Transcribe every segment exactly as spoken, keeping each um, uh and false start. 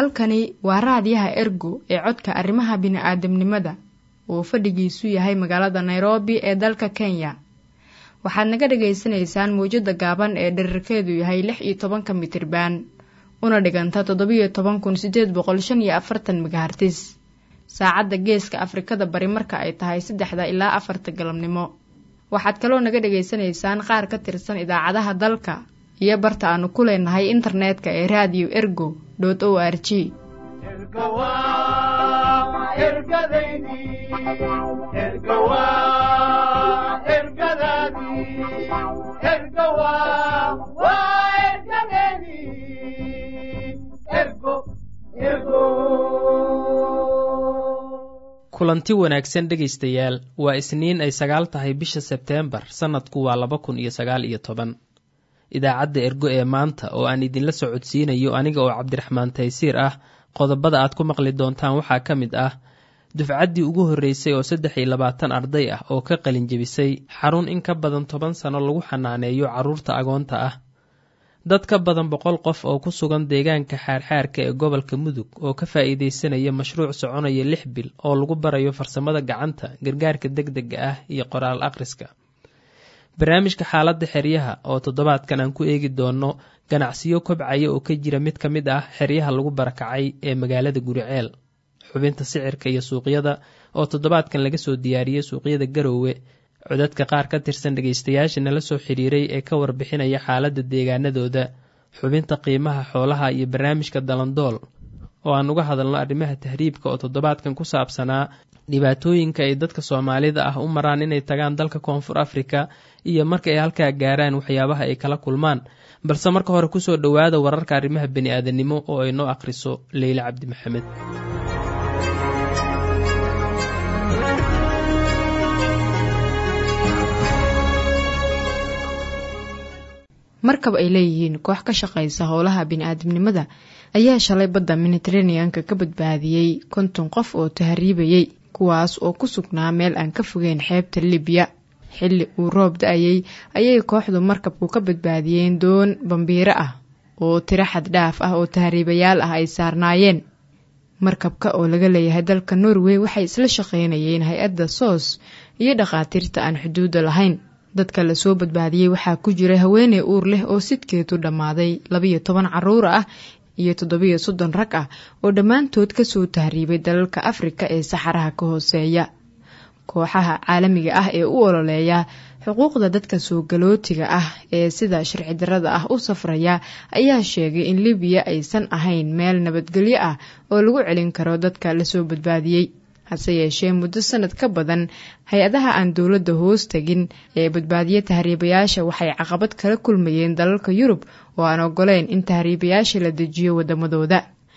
halkani waa raadiyaha Ergo ee codka arrimaha bini'aadamnimada oo fadhigiisu yahay magaalada Nairobi ee dalka Kenya. Waxaad naga dhageysanaysaan muujada gaaban ee dhererkeedu yahay lix iyo toban mitir baan una dhiganta toddoba iyo toban kun siddeed boqol shan iyo afartan megahertz. Saacadda Geeska Afrikada Bari marka ay tahay saddexda ilaa afarta galabnimo. Waxaad kaloo naga dhageysanaysaan qaar ka tirsan idaacadaha dalka iyo barta aanu ku leenahay internetka ee radio ergo dot org. kulanti wanaagsan dhegaystayaal, waa isniin ay sagaal tahay bisha Sebteembar, sanadku waa laba kun iyo sagaal iyo toban. Idaacadda Ergo ee maanta oo aan idinla socodsiinayo aniga oo Cabdiraxmaan Taysiir ah, qodobada aad ku maqli doontaan waxaa ka mid ah dufcaddii ugu horreysay oo saddex iyo labaatan arday ah oo ka qalin jebisay xarun in ka badan toban sano lagu xanaaneeyo carruurta agoonta ah. dad ka badan boqol qof oo ku sugan deegaanka xaarxaarka ee gobolka Mudug oo ka faa'iideysanaya mashruuc soconaya lix bil oo lagu barayo farsamada gacanta, gargaarka degdega ah iyo qoraal akhriska. barnaamijka xaaladda xeryaha oo toddobaadkan aan ku eegi doono ganacsiyo kobcaya oo ka jira mid ka mid ah xeryaha lagu barakacay ee magaalada Guriceel. xubinta sicirka iyo suuqyada oo toddobaadkan laga soo diyaariyay suuqyada Garowe. codadka qaar ka tirsan dhagaystayaasha nala soo xiriiray ee ka warbixinaya xaaladda deegaanadooda. xubinta qiimaha xoolaha iyo barnaamijka Dalandool oo aan uga hadalno arrimaha tahriibka oo toddobaadkan ku saabsanaa dhibaatooyinka ay dadka Soomaalida ah u maraan inay tagaan dalka Koonfur Afrika iyo marka ay halkaa gaaraan waxyaabaha ay kala kulmaan. balse marka hore kusoo dhowaada wararka arrimaha bini'aadanimo oo ay noo akhriso Leyla Cabdi Maxamed. markab ay leeyihiin koox ka shaqaysa howlaha bini'aadamnimada ayaa shalay badda Mediterranean-ka ka badbaadiyey konton qof oo tahriibayay, kuwaas oo ku sugnaa meel aan ka fogeyn xeebta Libiya. xilli uu roob da'ayay ayay kooxdu markabku ka badbaadiyeen doon bambiiro ah oo tiro xad dhaaf ah oo tahriibayaal ah ay saarnaayeen. markabka oo laga leeyahay dalka Norway waxay isla shaqaynayeen hay-adda S O S iyo dhakhaatiirta aan xuduudda lahayn. dadka la soo badbaadiyey waxaa ku jira haweeney uur leh oo sidkeedu dhammaaday, labiyo toban carruur ah iyo toddobiyo soddon rag ah oo dhammaantood ka soo tahriibay dalalka Afrika ee saxaraha ka hooseeya. kooxaha caalamiga ah ee u ololeeya xuquuqda dadka soo galootiga ah ee sida sharci darrada ah u safraya ayaa sheegay in Libiya aysan ahayn meel nabadgelyo ah oo lagu celin karo dadka la soo badbaadiyey. hase yeeshee muddo sanad ka badan hay-adaha aan dowladda hoos tegin ee badbaadiya tahriibayaasha waxay caqabad kala kulmayeen dalalka Yurub oo aan ogoleyn in tahriibayaasha la dejiyo wadamadooda.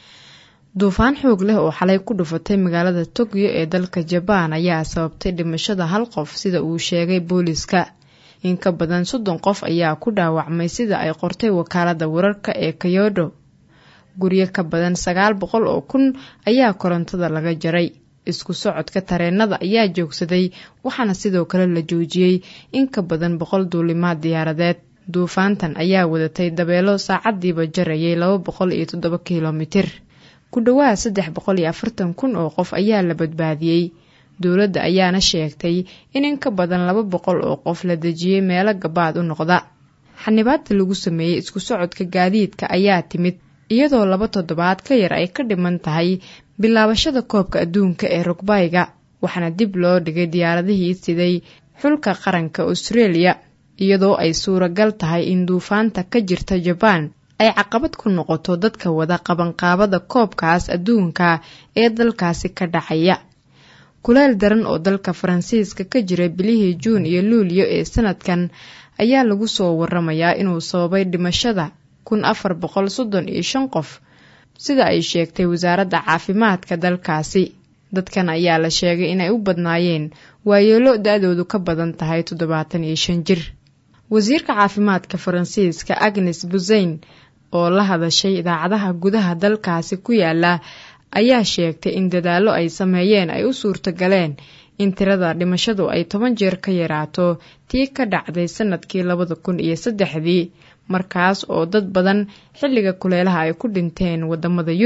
duufaan xoog leh oo xalay ku dhufatay magaalada Tokyo ee dalka Japan ayaa sababtay dhimashada hal qof sida uu sheegay booliska. in ka badan soddon qof ayaa ku dhaawacmay sida ay qortay wakaaladda wararka ee Kyodo. guryo ka badan sagaal boqol oo kun ayaa korontada laga jaray. isku socodka tareenada ayaa joogsaday, waxaana sidoo kale la joojiyey in ka badan boqol duulimaad diyaaradeed. duufaantan ayaa wadatay dabeelo saacadiiba jarayay laba boqol iyo toddoba kiiloomitir. ku dhawaad saddex boqol iyo afartan kun oo qof ayaa la badbaadiyey. dowladda ayaana sheegtay in in ka badan laba boqol oo qof la dejiyey meelo gabaad u noqda. xanibaadda lagu sameeyey isku socodka gaadiidka ayaa timid iyadoo laba toddobaad ka yar ay ka dhiman tahay bilaabashada koobka adduunka ee rugbayga, waxaana dib loo dhigay diyaaradihii siday xulka qaranka Australia, iyadoo ay suuragal tahay in duufaanta ka jirta Japan ay caqabad ku noqoto dadka wada qabanqaabada koobkaas adduunka ee dalkaasi ka dhacaya. kuleel daran oo dalka Faransiiska ka jiray bilihii Juun iyo Luulyo ee sanadkan ayaa lagu soo waramayaa inuu sababay dhimashada kun afar boqol soddon iyo shan qof, sida ay sheegtay wasaaradda caafimaadka dalkaasi. dadkan ayaa la sheegay inay u badnaayeen waayeelo da-doodu ka badan tahay toddobaatan iyo shan jir. wasiirka caafimaadka Faransiiska Agnes Buzyn oo la hadashay idaacadaha gudaha dalkaasi ku yaala ayaa sheegtay in dadaallo ay sameeyeen ay u suurtagaleen in tirada dhimashadu ay toban jeer ka yaraato tii ka dhacday sanadkii labada kun iyo saddexdii, markaas oo dad badan xilliga kuleelaha ay ku dhinteen wadamada Yurub.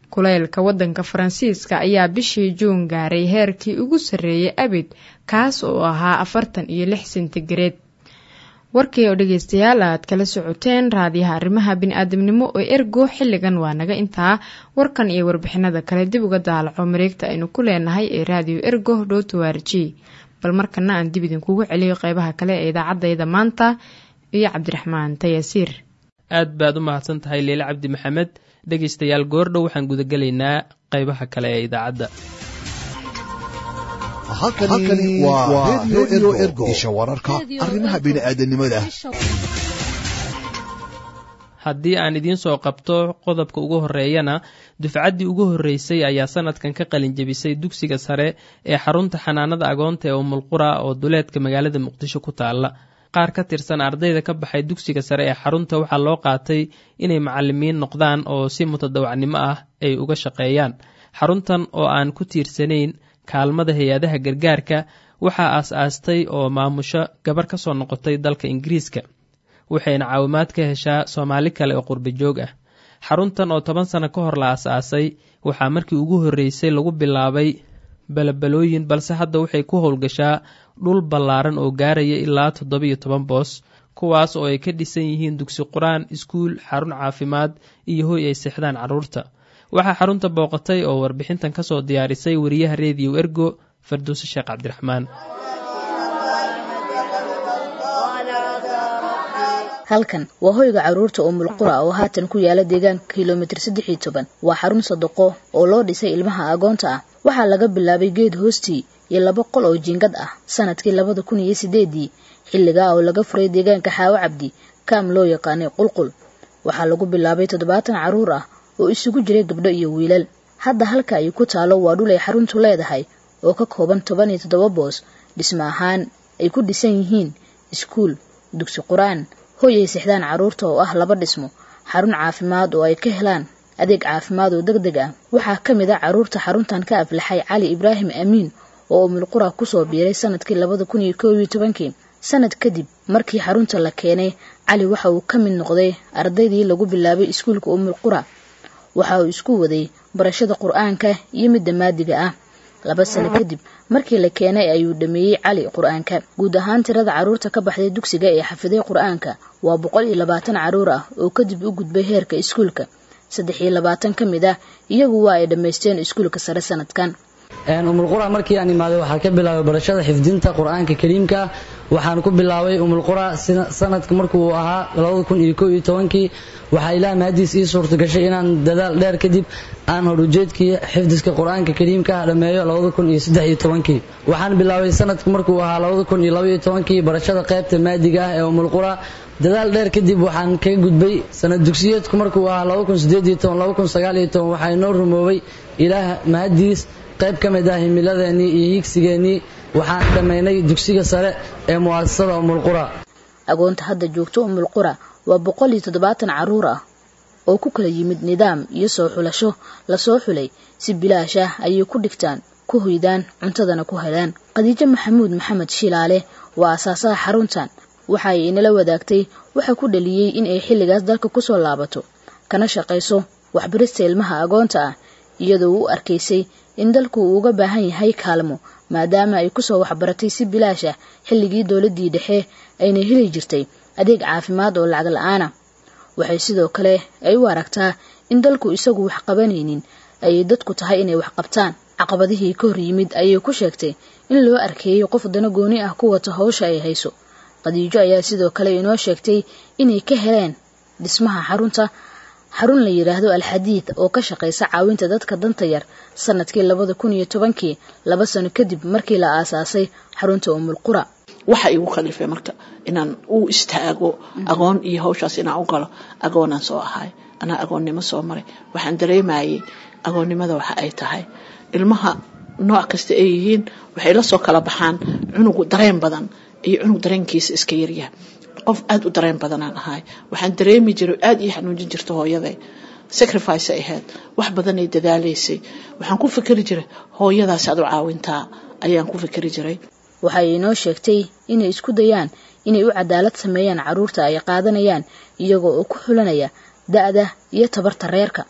kuleylka waddanka Faransiiska ayaa bishii Juun gaaray heerkii ugu sarreeyay abid kaas oo ahaa afartan iyo lix sentigareed. warkii oo dhageystayaal aad kala socoteen raadiyaha arrimaha bini'aadamnimo oo ergo xilligan waa naga intaa. warkan iyo warbixinada kale dib uga daalaco mareegta aynu ku leenahay ee radio ergo dot o r g. bal markana aan dib idinkugu celiyo qaybaha kale ee idaacadayda maanta iyo Cabdiraxmaan Tayasiir. aad baad u mahadsan tahay Leela Cabdi Maxamed. dhageystayaal goordhow waxaan guda galaynaa qaybaha kale ee idaacadda. halkani waa radio ergo isha wararka arrimaha bini'aadanimada. haddii aan idiin soo qabto qodobka ugu horeeyana, dufcaddii ugu horreysay ayaa sanadkan ka qalin jebisay dugsiga sare ee xarunta xanaanada agoonta ee Ummul Qura oo duleedka magaalada Muqdisho ku taala. qaar ka tirsan ardayda ka baxay dugsiga sare ee xarunta waxaa loo qaatay inay macallimiin noqdaan oo si mutadawacnimo ah ay uga shaqeeyaan. xaruntan oo aan ku tiirsanayn kaalmada hay-adaha gargaarka waxaa aas-aastay oo maamusho gabar ka soo noqotay dalka Ingiriiska, waxayna caawimaad ka heshaa Soomaali kale oo qurba joog ah. xaruntan oo toban sano ka hor la aas-aasay waxaa markii ugu horreysay lagu bilaabay balabalooyin, balse hadda waxay ku howlgashaa dhul ballaaran oo gaaraya ilaa toddoba iyo toban boos, kuwaas oo ay ka dhisan yihiin dugsi quraan, iskuul, xarun caafimaad iyo hoy ay seexdaan carruurta. waxaa xarunta booqatay oo warbixintan ka soo diyaarisay wariyaha Radio Ergo Farduuso Sheekh Cabdiraxmaan. halkan waa hoyga carruurta Ummul Qura oo haatan ku yaala deegaanka kiiloomitir saddex iyo toban. waa xarun sadaqo oo loo dhisay ilmaha agoonta ah. waxaa laga bilaabay geed hoostii iyo laba qol oo jiingad ah sanadkii labada kun iyo sideedii, xilligaa oo laga furay deegaanka Xaawo Cabdi kaam loo yaqaanay Qulqul. waxaa lagu bilaabay toddobaatan carruur ah oo isugu jiray gabdho iyo wiilal. hadda halka ay ku taalo waa dhul ay xaruntu leedahay oo ka kooban toban iyo toddoba boos. dhismo ahaan ay ku dhisan yihiin iskuul, dugsi quraan, hoy ay seexdaan carruurta oo ah laba dhismo, xarun caafimaad oo ay ka helaan adeeg caafimaad oo degdeg ah. waxaa ka mid ah carruurta xaruntan ka aflaxay Cali Ibraahim Amiin oo Ummul Qura ku soo biiray sanadkii labada kun iyo koob iyo tobankii. sanad kadib markii xarunta la keenay, Cali waxa uu ka mid noqday ardaydii lagu bilaabay iskuulka Ummul Qura. waxa uu isku waday barashada quraanka iyo midda maadiga ah. laba sano kadib markii la keenay ayuu dhameeyay Cali quraanka. guud ahaan tirada carruurta ka baxday dugsiga ee xafiday quraanka waa boqol iyo labaatan carruur ah oo kadib u gudbay heerka iskuulka. saddex iyo labaatan ka mid ah iyagu waa ay dhameysteen iskuulka sare sanadkan. een Ummul Qura markii aan imaaday waxaa ka bilaabay barashada xifdinta quraanka kariimka. waxaan ku bilaabay Ummul Qura sanadka markuu ahaa labada kun iyo koob iyo tobankii. waxaa ilaahay mahadiis ii suurta gashay inaan dadaal dheer kadib aan horujeedkii xifdiska quraanka kariimka dhameeyo labada kun iyo saddex iyo tobankii. waxaan bilaabay sanadka markuu ahaa labada kun iyo laba iyo tobankii barashada qaybta maadiga ah ee Ummul Qura. dadaal dheer kadib waxaan ka gudbay sanad dugsiyeedku markuu ahaa laba kun siddeed iyo toban laba kun sagaal iyo toban. waxaa inoo rumoobay ilaahay mahadiis qayb ka mid ah himiladeennii iyo higsigeennii. waxaan dhammaynay dugsiga sare ee mu'asasada Ummul Qura. agoonta hadda joogto Ummul Qura waa boqol iyo toddobaatan carruur ah oo ku kala yimid nidaam iyo soo xulasho la soo xulay. si bilaash ah ayay ku dhigtaan, ku hoydaan, cuntadana ku helaan. Khadiijo Maxamuud Maxamed Shilaale waa asaasaha xaruntan. waxa ay inala wadaagtay waxa ku dhaliyay in ay xilligaas dalka ku soo laabato kana shaqeyso waxbarista ilmaha agoonta ah, iyadoo uu arkaysay in dalku uu uga baahan yahay kaalmo maadaama ay ku soo waxbaratay si bilaash ah xilligii dawladii dhexe ayna heli jirtay adeeg caafimaad oo lacag la'aan ah. waxay sidoo kale ay u aragtaa in dalku isagu wax qabanaynin ay dadku tahay inay wax qabtaan. caqabadihii ka hor yimid ayay ku sheegtay in loo arkeeyo qof dana gooni ah ku wata hawsha ay hayso. Khadiijo ayaa sidoo kale inoo sheegtay inay ka heleen dhismaha xarunta xarun la yiraahdo Al-Xadiid oo ka shaqeysa caawinta dadka danta yar sanadkii labada kun iyo tobankii, laba sano kadib markii la aasaasay xarunta Ummul Qura. waxa igu khalifay marka inaan u istaago agoon iyo hawshaas inaan u galo. agoonaan soo ahay, anaa agoonnimo soo maray. waxaan dareemayay agoonnimada waxa ay tahay ilmaha nooc kasta ay yihiin waxay la soo kala baxaan cunug dareen badan iyo cunug dareenkiisa iska yaryahay. qof aad u dareen badanaan ahay. waxaan dareemi jiray aad ii xanuujin jirto hooyaday. sacrifice ay ahayd, wax badan ay dadaalaysay. waxaan ku fikiri jiray hooyadaas aad u caawintaa ayaan ku fikiri jiray. waxay inoo sheegtay inay isku dayaan inay u cadaalad sameeyaan carruurta ay qaadanayaan iyagoo oo ku xulanaya da'da iyo tabarta reerka.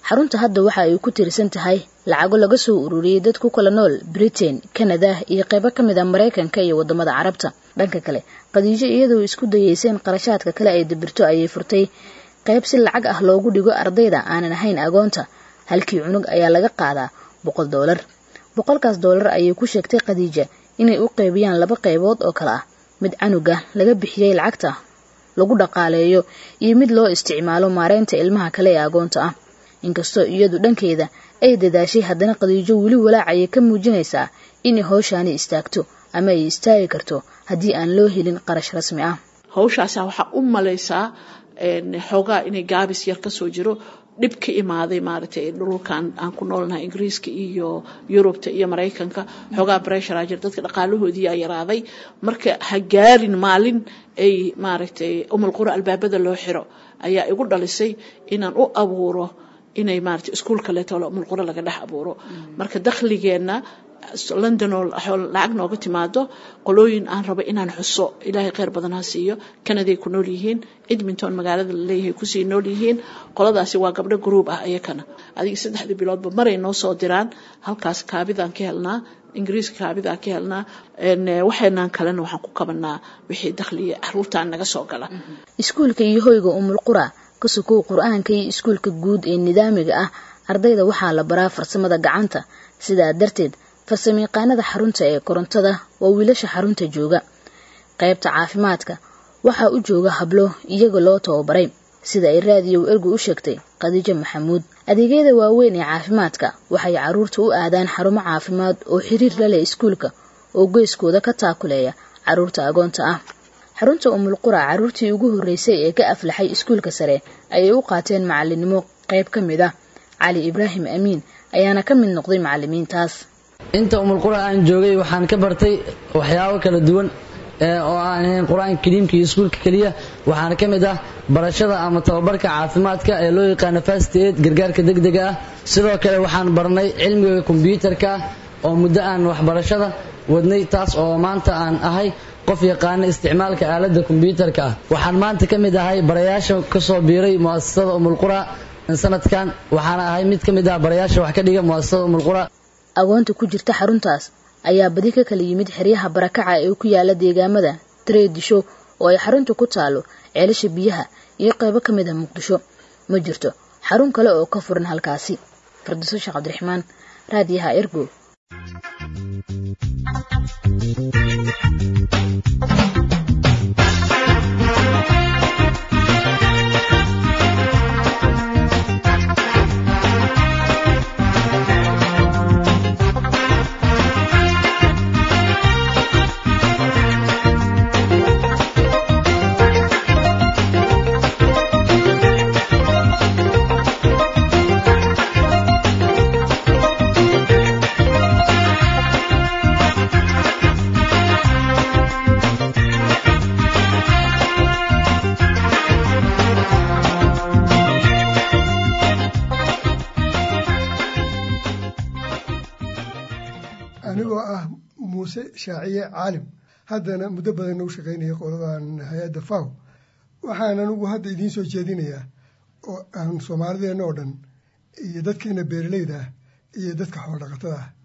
xarunta hadda waxa ay ku tirsan tahay lacago laga soo ururiyay dad ku kala nool Britain, Canada iyo qaybo ka mid ah Mareykanka iyo wadamada Carabta. dhanka kale Khadiija iyadoo isku dayeyseen qarashaadka kale ay dibirto ayay furtay qayb si lacag ah loogu dhigo ardayda aanan ahayn agoonta. halkii cunug ayaa laga qaadaa boqol doolar. boqolkaas doolar ayay ku sheegtay Khadiija inay u qaybiyaan laba qaybood oo kala ah, mid canuga laga bixiyay lacagta lagu dhaqaaleeyo iyo mid loo isticmaalo maareynta ilmaha kale ee agoonta ah. inkastoo iyadu dhankeeda ay dadaashay, haddana Khadiija weli walaacay ka muujinaysaa in hawshaani istaagto ama ay istaagi karto haddii aan loo helin qarash rasmi ah. hawshaas waxa u maleysaa in xogaa inay gaabis yar ka soo jiro dib ka imaaday maartay dhulkan aan ku noolnahay Ingiriiska iyo Yurubta iyo Mareykanka. xogaa pressure ajir dadka dhaqaalahoodii ay yaraaday, marka ha gaarin maalin ay maartay umul qura albaabada loo xiro ayaa igu dhalisay inaan u abuuro inay maartay iskuulka leeto umul qura laga dhex abuuro. marka dakhligeena London oo lacag nooga timaado qolooyin aan rabo inaan xuso ilaahay khayr badan ha siiyo. Canada ku nool yihiin, Edmonton magaalada leeyahay ku sii nool yihiin. qoladaasi waa gabdho group ah ayakana adiga saddexda biloodba maray noo soo diraan. halkaas kaabidaan ka helnaa, Ingiriiska kaabidaan ka helnaa, een waxaanaan kalena waxaan ku qabanaa wixii dakhliga caruurtaan naga soo gala. iskuulka iyo hoyga umul qura ka soo quraanka iyo iskuulka guud ee nidaamiga ah ardayda waxaa la baraa farsamada gacanta. sidaa darteed farsamayaqaanada xarunta ee korontada waa wiilasha xarunta jooga. qaybta caafimaadka waxa u jooga hablo iyaga loo tababaray, sida ay raadiyo ergu u sheegtay Khadiija Maxamuud. adeegyada waaweyn ee caafimaadka waxay caruurta u aadaan xarumo caafimaad oo xiriir la leh iskuulka oo goyskooda ka taakuleeya caruurta agoonta ah. xarunta umul qura caruurtii ugu horeysay ee ka aflaxay iskuulka sare ayay u qaateen macalinimo qayb ka mid ah. Cali Ibrahim Amiin ayaana ka mid noqday macallimiintaas. inta umul qura aan joogay waxaan ka bartay waxyaabo kala duwan ee oo aan ahayn quraanka kariimka iyo iskuulka kaliya. waxaana ka mid ah barashada ama tababarka caafimaadka ee loo yaqaan first aid, gargaarka degdega ah. sidoo kale waxaan barnay cilmiga kombiyuutarka oo muddo aan waxbarashada wadnay, taas oo maanta aan ahay qof yaqaan isticmaalka aaladda kombiyuutarka ah. waxaan maanta ka mid ahay barayaasha ka soo biiray muassasada umul qura sanadkan. waxaana ahay mid ka mid ah barayaasha wax ka dhiga muassasada umul qura. agoonta ku jirta xaruntaas ayaa badi ka kala yimid xeryaha barakaca ee ku yaala deegaamada Treedisho oo ay xaruntu ku taalo, ceelasha biyaha iyo qaybo ka mid ah Muqdisho. ma jirto xarun kale oo ka furan halkaasi. Fardiso Sheekh Cabdiraxmaan, raadiyaha Ergo. shaaciye caalim haddana muddo badan u shaqaynaya qoladan hay-adda faw. waxaan anigu hadda idiin soo jeedinayaa oo aan Soomaalideena oo dhan iyo dadkeena beeraleyda ah iyo dadka xoolo dhaqatada ah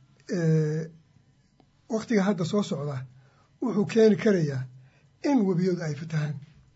ee waqtiga hadda soo socda wuxuu keeni karayaa in webiyadu ay fatahaan.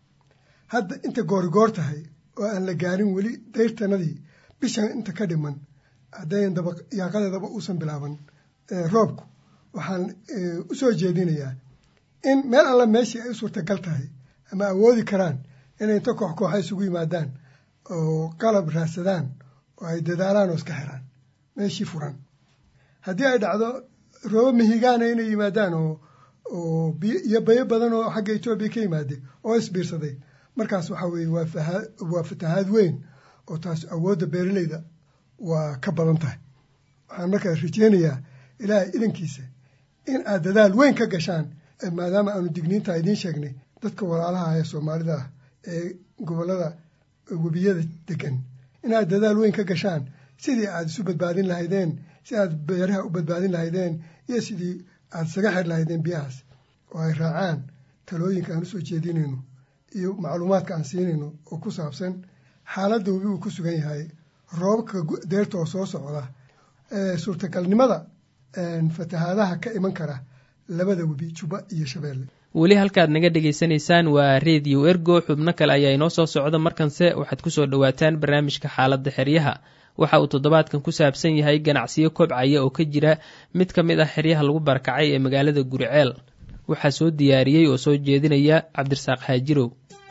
hadda inta goorigoor tahay oo aan la gaarin weli dayrtanadii bishan inta ka dhiman haddayn daba yaaqadeedaba uusan bilaaban roobku, waxaan u soo jeedinayaa in meel alla meeshii ay u suurtagal tahay ama awoodi karaan inay inta koox kooxa isugu yimaadaan oo qalab raadsadaan oo ay dadaalaan oo iska xiraan meeshii furan. haddii ay dhacdo roobo mihigaana inay yimaadaan oo oo iyo bayo badan oo xagga Etoobiya ka yimaade oo isbiirsaday, markaas waxa weeye waa waa fatahaad weyn oo taas awoodda beeraleyda waa ka badan tahay. waxaan markaa rajeynayaa ilaahay idankiisa in aad dadaal weyn ka gashaan, maadaama aanu digniinta idiin sheegnay dadka walaalaha ee Soomaalida ah ee gobolada webiyada degan, inaad dadaal weyn ka gashaan sidii aad isu badbaadin lahaydeen, si aad beeraha u badbaadin lahaydeen iyo sidii aad isaga xir lahaydeen biyahaas, oo ay raacaan talooyinka aan usoo jeedinayno iyo macluumaadka aan siinayno oo ku saabsan xaaladda webi uu ku sugan yahay roobka deerta oo soo socda suurtagalnimada fatahaadaha ka iman kara labada webi Juba iyo Shabeelle. weli halkaad naga dhegaysanaysaan waa Radio Ergo. xubno kale ayaa inoo soo socda, markanse waxaad ku soo dhawaataan barnaamijka xaaladda xeryaha. waxa uu toddobaadkan ku saabsan yahay ganacsiyo kobcaya oo ka jira mid ka mid ah xeryaha lagu barakacay ee magaalada Guriceel. waxaa soo diyaariyey oo soo jeedinaya Cabdirasaaq Haajirow.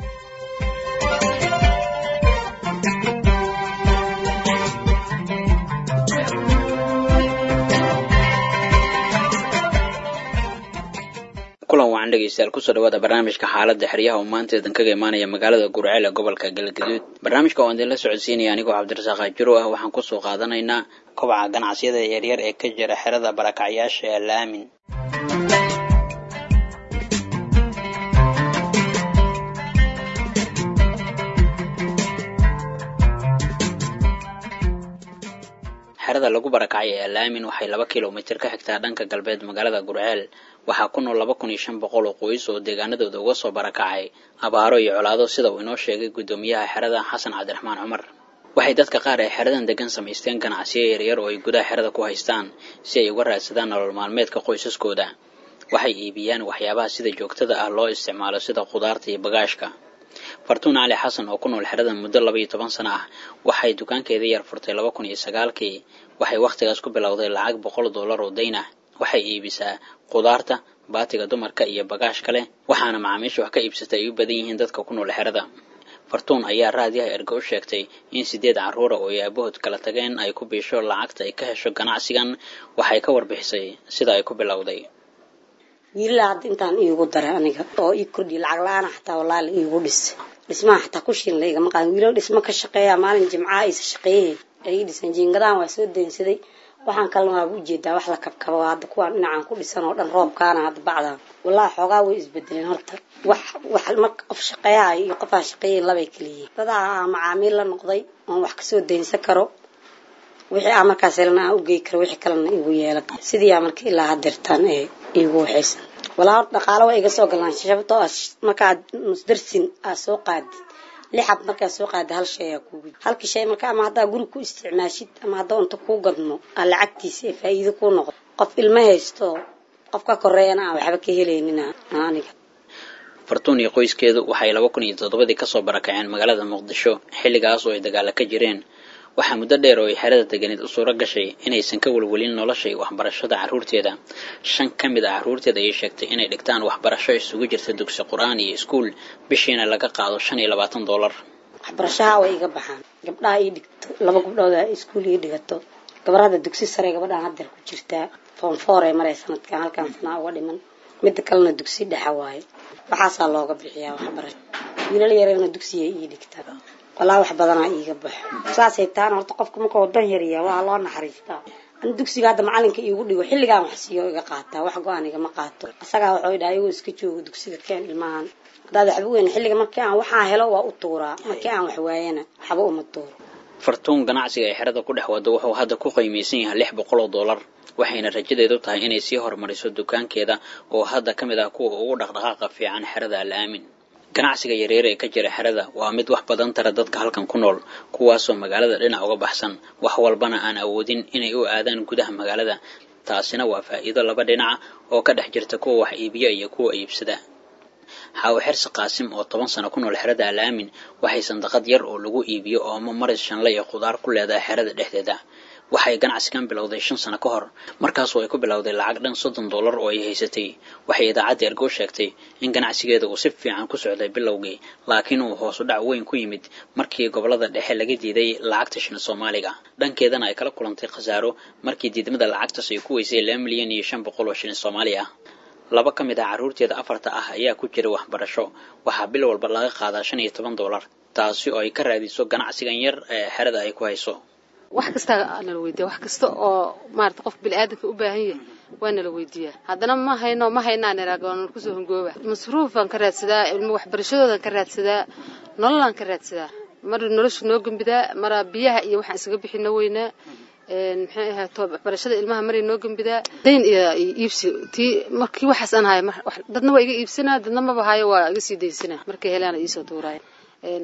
kulan waxaan dhegeystayaal kusoo dhawaada barnaamijka xaaladda xeryaha oo maanta idin kaga imaanaya magaalada Guriceel ee gobolka Galgaduud. barnaamijka oo idin la socodsiinaya anigoo Cabdirasaaq Haajirow ah waxaan kusoo qaadanaynaa kobaca ganacsiyada yaryar ee ka jira xerada barakacyaasha ee Laamin. xerada lagu barakacay ee Laamin waxay laba kiiloomitir ka xigtaa dhanka galbeed magaalada Guriceel. waxaa ku nool laba kun iyo shan boqol oo qoys oo deegaanadooda uga soo barakacay abaaro iyo colaado sida uu inoo sheegay gudoomiyaha xerada Xasan Cabdiraxmaan Cumar. waxay dadka qaar ee xeradan degan samaysteen ganacsiyo yaryar oo ay gudaha xerada ku haystaan si ay uga raadsadaan nolol maalmeedka qoysaskooda. waxay iibiyaan waxyaabaha sida joogtada ah loo isticmaalo sida khudaarta iyo bagaashka. Fartuun Ali Xasan oo ku nool xeradan muddo laba iyo toban sano ah waxay dukaankeeda yar furtay laba kun iyo sagaalkii. waxay waqtigaas ku bilowday lacag boqol dollar oo dayn ah. waxay iibisaa khudaarta, baatiga dumarka iyo bagaash kale, waxaana macaamiisha wax ka iibsatay ay u badan yihiin dadka ku nool xerada. Fartuun ayaa raadiyaha Ergo u sheegtay in sideed carruur oo aabahood kala tageen ay ku biisho lacagta ay ka hesho ganacsigan. waxay ka warbixisay sida ay ku bilowday. wiilad intaan iigu daray aniga oo ii kordhi lacag la'aan xataa walaal iigu dhis dhismaha xataa ku shiin leeyga maqaan wiilal dhisma ka shaqeeya maalin jimcaha ay shaqeeyeen ay dhisan jiingadaan waa soo deynsaday. waxaan kalena u jeedaa wax la kabkabo hadda kuwaan dhinacaan ku dhisan oo dhan roobkaana hadda bacda wallahi xogaa way isbedeleen. horta wax wax marka qof shaqeeyaa iyo qof aan shaqeeyeen laba kaliya dada macaamiil la noqday oo wax ka soo deynsan karo wixii aan markaas helna u geey karo wixii kalena igu yeelay sidii aan markii ilaa hadirtaan ee igu waxaysan walaal dhaqaale way iga soo galaan shabto marka musdarsin aa soo qaadi lixad marka soo qaadi hal shay ku halkii shay marka ama hada guri ku isticmaashid ama hada inta ku gadno lacagtiisa faa'iido ku noqdo qof ilma haysto qofka koreeyana waxba ka heleynina aniga. Fartuun iyo qoyskeedu waxay laba kun iyo toddoba ka soo barakaceen magaalada Muqdisho xilligaas oo ay dagaal ka jireen. waxaa muddo dheer oo ay xerada deganeed u suura gashay inaysan ka walwalin nolosha waxbarashada carruurteeda. shan ka mid ah carruurteeda ay sheegtay inay dhigtaan waxbarasho isugu jirta dugsi quraan iyo iskuul bishiina laga qaado shan iyo labaatan dollar. waxbarashaha way iga baxaan gabdhaha ay dhigto laba gabdhood ay iskuul ay dhigato gabarada dugsi sare gabadhan hadda ku jirta form four ee maray sanadkan halkan sanaa uga dhiman mid kalena dugsi dhexe waaye waxaasa looga bixiyaa waxbarasho wiilal yarayna dugsi ay dhigtaan wala wax badan ay iga baxo saasay taan horta qofka marka wadan yariya waa loo naxariistaa an dugsiga hadda macalinka iigu dhigo xilligan wax siiyo iga qaata wax go'aaniga ma qaato asaga wuxuu idhaa igu iska joogo dugsiga keen ilmahan dad wax weyn xilliga markii aan waxa helo waa u tuuraa markii aan wax waayana waxba uma tuuro. Fartuun ganacsiga ay xerada ku dhex wado wuxuu hadda ku qiimeysan yahay lix boqol oo dollar waxayna rajadeedu tahay inay sii horumariso dukaankeeda oo hadda kamid ah kuwa ugu dhaqdhaqaaqa fiican xerada Laamin. ganacsiga yaryar ee ka jira xerada waa mid wax badan tara dadka halkan ku nool kuwaasoo magaalada dhinac uga baxsan wax walbana aan awoodin inay u aadaan gudaha magaalada. taasina waa faa'iido laba dhinac oo ka dhex jirta kuwa wax iibiya iyo kuwa iibsada. Xawo Xirsi Qaasim oo toban sano ku nool xerada Laamin waxay sandaqad yar oo lagu iibiyo oo ma maris shanle iyo khudaar ku leedahay xerada dhexdeeda. waxay ganacsigan bilowday shan sano ka hor markaas oo ay ku bilowday lacag dhan soddon dollar oo ay haysatay. waxay idaacadda Ergo sheegtay in ganacsigeeda uu si fiican ku socday bilowgii laakiin uu hoos u dhac weyn ku yimid markii gobolada dhexe laga diiday lacagta shilin Soomaaliga. dhankeedana ay kala kulantay khasaaro markii diidmada lacagtaas ay ku weysay laba milyan iyo shan boqol oo shilin Soomaali ah. laba ka mid ah carruurteeda afarta ah ayaa ku jira waxbarasho waxaa bil walba laga qaadaa shan iyo toban dollar taasi oo ay ka raadiso ganacsigan yar ee xerada ay ku hayso. wax kasta aan la weydiiyo wax kasta oo maarta qof bilaadanka u baahan yahay waan la weydiiyaa haddana ma hayno ma haynaan iraagoon ku soo hungooba masruufan ka raadsadaa ilmo waxbarashadooda ka raadsadaa nololan ka raadsadaa mar nolosha noo gambidaa mara biyaha iyo waxaan isaga bixino weynaa een maxay ahayd toob waxbarashada ilmaha maray noo gambidaa dayn iyo iibsi tii markii waxaas aan hayo dadna waa iga iibsanaa dadna ma bahayo waa iga sii deynsanaa markay helaan ay soo tuurayaan een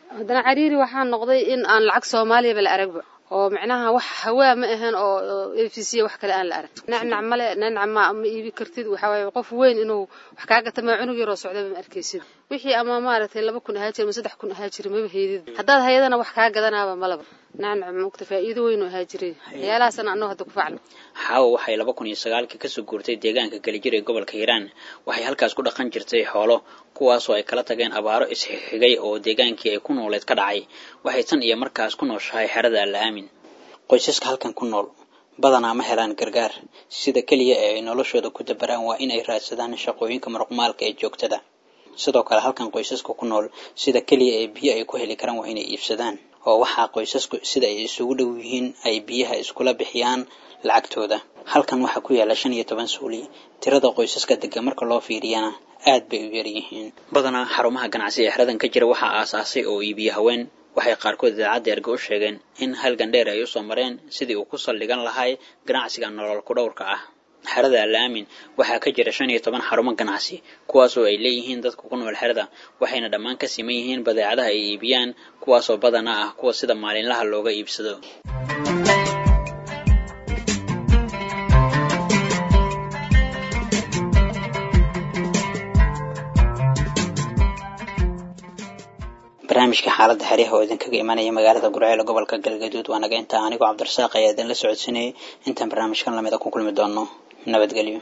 haddana cariiri waxaa noqday in aan lacag soomaaliyaba la aragba oo macnaha wax hawaa ma ahan oo A V C wax kale aan la arag nacnac male nacnac ma ma iibi kartid waxa waaye qof weyn inuu wax kaaga tama cunug yar oo socda ma arkaysid wixii ama maaragtay laba kun ahaa jir ama saddex kun ahaa jir ma heedid haddaad hayadana wax kaa gadanaaba malaba nacnac muugta faa'iido weyn oo ahaa jiray waxyaalahaasna anoo hadda ku facno xaawo waxay laba kun iyo sagaalkii kasoo guurtay deegaanka Galijir ee gobolka Hiiraan waxay halkaas ku dhaqan jirtay xoolo kuwaas oo ay kala tageen abaaro isxigay oo deegaankii ay ku nooleed ka dhacay waxay tan iyo markaas ku nooshahay xerada Al-Aamin qoysaska halkan ku nool badanaa ma helaan gargaar sida kaliya ee ay noloshooda ku dabaraan waa in ay raadsadaan shaqooyinka muruqmaalka ee joogtada sidoo kale halkan qoysaska ku nool sida kaliya ee biyo ay ku heli karaan waa inay iibsadaan oo waxa qoysasku sida ay isugu dhow yihiin ay biyaha iskula bixiyaan lacagtooda halkan waxa ku yaala shan iyo toban suuli tirada qoysaska degan marka loo fiiriyana aad bay u yar yihiin badanaa xarumaha ganacsi ee xeradan ka jira waxa aasaasay oo iibiya haween waxay qaarkood idaacadda erga u sheegeen in halgan dheer ay u soo mareen sidii uu ku saldhigan lahay ganacsiga nolol ku dhowrka ah xerada Al-Aamin waxaa ka jira shan iyo toban xarumo ganacsi kuwaas oo ay leeyihiin dadku ku nool xerada waxayna dhammaan ka siman yihiin badeecadaha ay iibiyaan kuwaas oo badanaa ah kuwa sida maalinlaha looga iibsado barnaamijka xaaladda xiriha oo idinkaga imanaya magaalada Gurceel gobolka Galgaduud waa naga inta anigu Cabdirasaaq ayaa idin la socodsiinay intaan barnaamijkan lamid ah ku kulmi doono nabadgelyo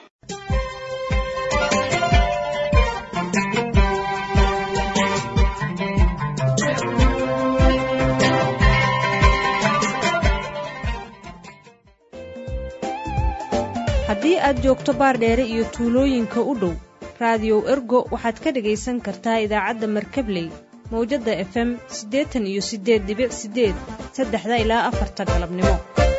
haddii aad joogto Baardheere iyo tuulooyinka u dhow raadiyo Ergo waxaad ka dhagaysan kartaa idaacadda Markabley mowjada F M siddeetan iyo siddeed dhibic siddeed saddexda ilaa afarta galabnimo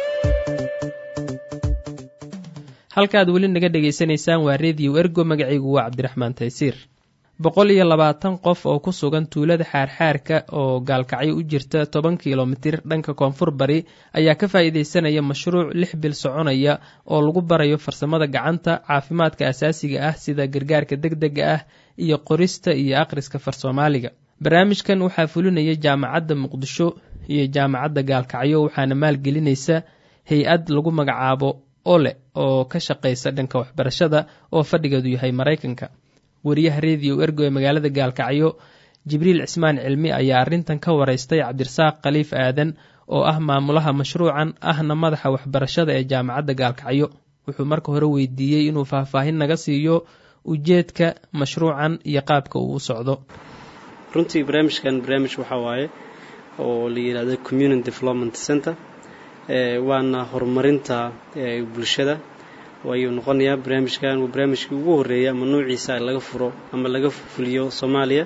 halkaad weli naga dhageysanaysaan waa radio Ergo magacaygu waa Cabdiraxmaan Taysiir boqol iyo labaatan qof oo ku sugan tuulada xaarxaarka oo gaalkacyo u jirta toban kiiloomitir dhanka koonfur bari ayaa ka faa'iideysanaya mashruuc lix bil soconaya oo lagu barayo farsamada gacanta caafimaadka asaasiga ah sida gargaarka degdega ah iyo qorista iyo akhriska far-Soomaaliga barnaamijkan waxaa fulinaya jaamacadda Muqdisho iyo jaamacadda Gaalkacyo waxaana maalgelinaysa hay-ad lagu magacaabo Ole oo ka shaqeysa dhanka waxbarashada oo fadhigeedu yahay Mareykanka wariyaha radio Ergo ee magaalada Gaalkacyo Jibriil Cismaan Cilmi ayaa arrintan ka wareystay Cabdirasaaq Khaliif Aadan oo ah maamulaha mashruucan ahna madaxa waxbarashada ee jaamacadda Gaalkacyo wuxuu marka hore weydiiyey inuu faahfaahin naga siiyo ujeedka mashruucan iyo qaabka uu u socdo runtii barnaamijkan barnaamij waxa waaye oo la yiraahdo Community Development Center ee waana horumarinta bulshada waayuu noqonayaa barnaamijkan waa barnaamijkii ugu horeeyay ama noociisa laga furo ama laga fuliyo Soomaaliya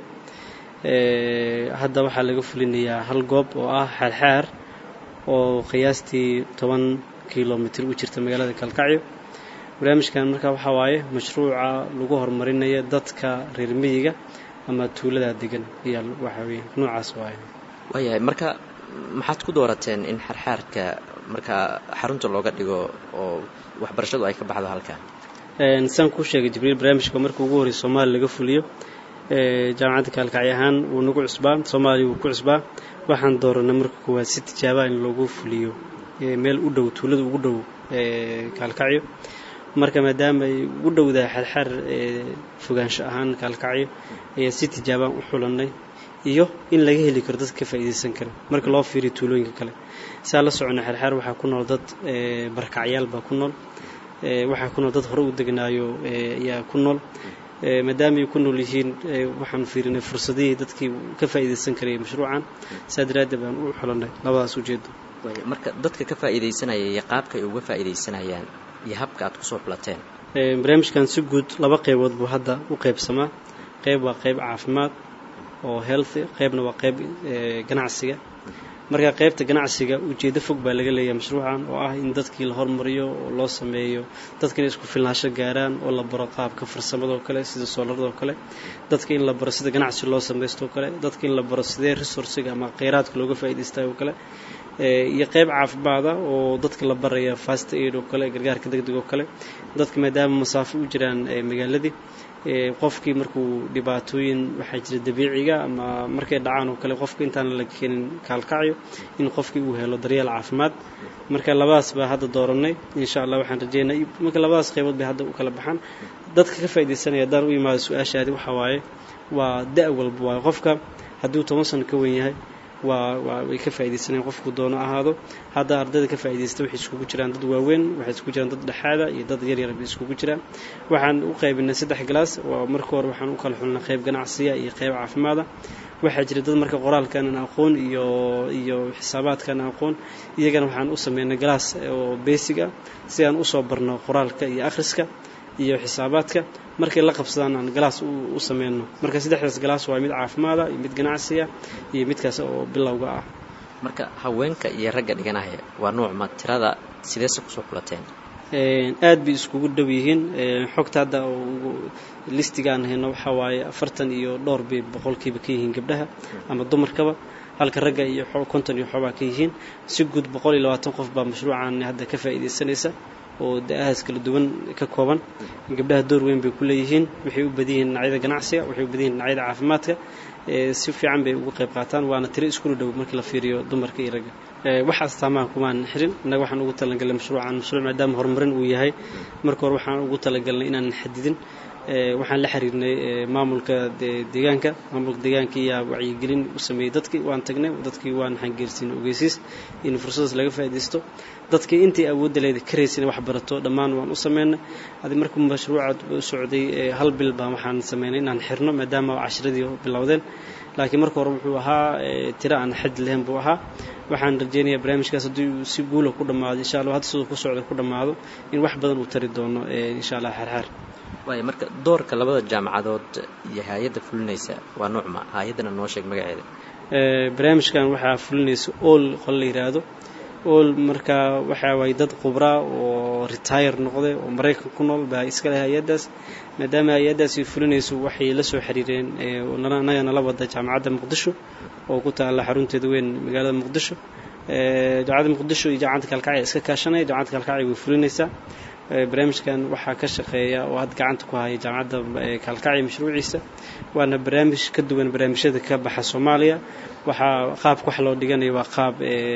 ee hadda waxa laga fulinayaa hal goob oo ah xarxaar oo qiyaastii toban kiiloomitir u jirta magaalada Kalkacyo barnaamijkan marka waxa waaye mashruuca lagu horumarinayo dadka reer miyiga ama tuulada degan ayaa waxa weeye noocaas waaye waayahay marka maxaad ku doorateen in xarxaarka marka xarunta looga dhigo oo waxbarashadu ay ka baxdo halka een san ku sheegay Jibriil barnaamijka markii ugu horeeyay Soomaaliya laga fuliyo ee jaamacadda Kalkacyo ahaan uu nagu cusbaa Soomaaliya uu ku cusbaa waxaan dooranay markii kuwa si tijaabo in lagu fuliyo ee meel u dhow tuulada ugu dhow ee Kalkacyo marka maadaama ay u dhowdahay xarxaar ee fogaansho ahaan Kalkacyo ayaa si tijaabo u xulanay iyo in laga heli karo dad ka faa'iideysan kara marka loo fiiriyo tuulooyinka kale saa la soconay xarxaar waxa ku nool dad ee barkacyaal ba ku nool ee waxa ku nool dad hore u degnaayo ee ayaa ku nool ee maadaama ay ku nool yihiin waxaan fiirinay fursadihii dadkii ka faa'iideysan karay mashruucan saadiraad baan u xulanay labadaas ujeedo marka dadka ka faa'iideysanaya iyo qaabka ay uga faa'iideysanayaan iyo habka aad ku soo xulateen ee barnaamijkan si guud laba qaybood buu hadda u qaybsamaa qayb waa qayb caafimaad oo health qaybna waa qayb ganacsiga marka qaybta ganacsiga ujeedo fog baa laga leeyahay mashruucan oo ah in dadkii la hormariyo oo loo sameeyo dadkii isku filnaansho gaaraan oo la baro qaabka farsamada oo kale sida soolarada oo kale dadka in la baro sida ganacsi loo sameeyo kale dadka in la baro sidee resource-ga ama kheyraadka looga faa'iideysto oo kale iyo qayb caafimaada oo dadka la baraya fast aid oo kale gargaarka degdeg oo kale dadka maadaama masaafo u jiraan magaaladii qofkii markuu dhibaatooyin waxaa jira dabiiciga ama markay dhacaan oo kale qofka intaan la keenin kaalkacyo in qofkii uu helo daryeel caafimaad marka labadaas baa hadda dooranay insha Allah waxaan rajeynaa marka labadaas qaybood bay hadda u kala baxaan dadka ka faa'iideysanaya hadaan u imaado su'aashaadi waxa waaye waa da' walba waa qofka hadduu toban sano ka weyn yahay waa waa way ka faa'iideysanayaan qofku doono ahaado hadda ardayda ka faa'iideysta waxay iskugu jiraan dad waaweyn waxay iskugu jiraan dad dhexaada iyo dad yar yar bay iskugu jiraan waxaan u qaybinay saddex glass waa marka hore waxaan u kala xulnay qayb ganacsiga iyo qayb caafimaada waxaa jira dad marka qoraalkan aan aqoon iyo iyo xisaabaadkan aan aqoon iyagana waxaan u sameynay glass oo basic ah si aan u soo barno qoraalka iyo akhriska iyo xisaabaadka markay la qabsadaan aan glass u sameeyno marka saddexdaas glass waa mid caafimaada iyo mid ganacsiga iyo midkaas oo bilowga ah marka haweenka iyo ragga dhiganaya waa nooc ma tirada sideese ku soo xulateen een aad bay iskugu dhow yihiin xogta hadda listigaan hayno waxa waaye afartan iyo dhowr bay boqolkiiba ka yihiin gabdhaha ama dumarkaba halka ragga iyo konton iyo xoogaa ka yihiin si guud boqol iyo labaatan qof baa mashruucan hadda ka faa'iideysanaysa oo da'ahaas kala duwan ka kooban gabdhaha door weyn bay ku leeyihiin waxay u badan yihiin dhinacyada ganacsiga waxay u badan yihiin dhinacyada caafimaadka ee si fiican bay uga qayb qaataan waana tiro isku dhow markii la fiiriyo dumarka iyo ragga ee waxa astaamaha kuma xirin inaga waxaan ugu talagalnay mashruucan mashruuc maadaama horumarin uu yahay marka hore waxaan ugu talagalnay inaan xadidin ee waxaan la xiriirnay maamulka deegaanka maamulka deegaanka iyo wacyigelin u sameeyay dadkii waan tagnay dadkii waan xangeersiinay ogeysiis in fursadaas laga faa'iideysto dadkii intii awood leedahay kareysay wax barato dhamaan waan u sameeynay hadi markuu mashruuca u socday hal bil baa waxaan sameeynay inaan xirno maadaama casharadii bilowdeen laakiin marka hore wuxuu ahaa tiro aan xad lahayn buu ahaa waxaan rajeynayaa barnaamijkaas haddii si guul ku dhamaado insha Allah hadda sidoo ku socdo ku dhamaado in wax badan uu tari doono insha Allah xarxar way marka doorka labada jaamacadood iyo hay'adda fulinaysa waa nooc ma hay'adana noo sheeg magaceeda ee barnaamijkan waxa fulinaysa all qol la yiraahdo all marka waxa way dad khubra oo retire noqday oo Mareykan ku nool baa iska leh hay'adaas maadaama hay'adaas ay fulinayso waxay la soo xiriireen ee anaga la wada jaamacadda Muqdisho oo ku taala xarunteeda weyn magaalada Muqdisho ee jaamacadda Muqdisho iyo jaamacadda Kalkacyo iska kaashanay jaamacadda Kalkacyo way fulinaysaa barnaamijkan waxa ka shaqeeya oo had gacanta ku haya jaamacadda Kalkacyo mashruuciisa waana barnaamij ka duwan barnaamijyada ka baxa Soomaaliya waxa qaabka wax loo dhiganayo waa qaab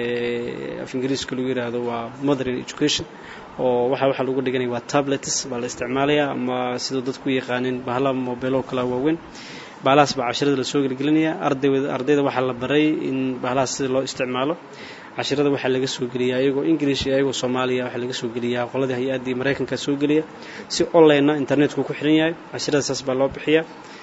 ee af Ingiriiska lagu yiraahdo waa modern education oo waxa waxa lagu dhiganayo waa tablets baa la isticmaalayaa ama sidoo dadku yaqaaneen bahla mobile kala waaweyn baalaas baa casharada la soo gelgelinaya ardayda ardayda waxa la baray in baalaas sida loo isticmaalo casharada waxa laga soo geliyaa iyagoo English iyo iyagoo Soomaaliya waxa laga soo geliyaa qolada hay'adda Mareykanka soo geliya si online internet-ku ku xiran yahay casharadaas baa loo bixiyaa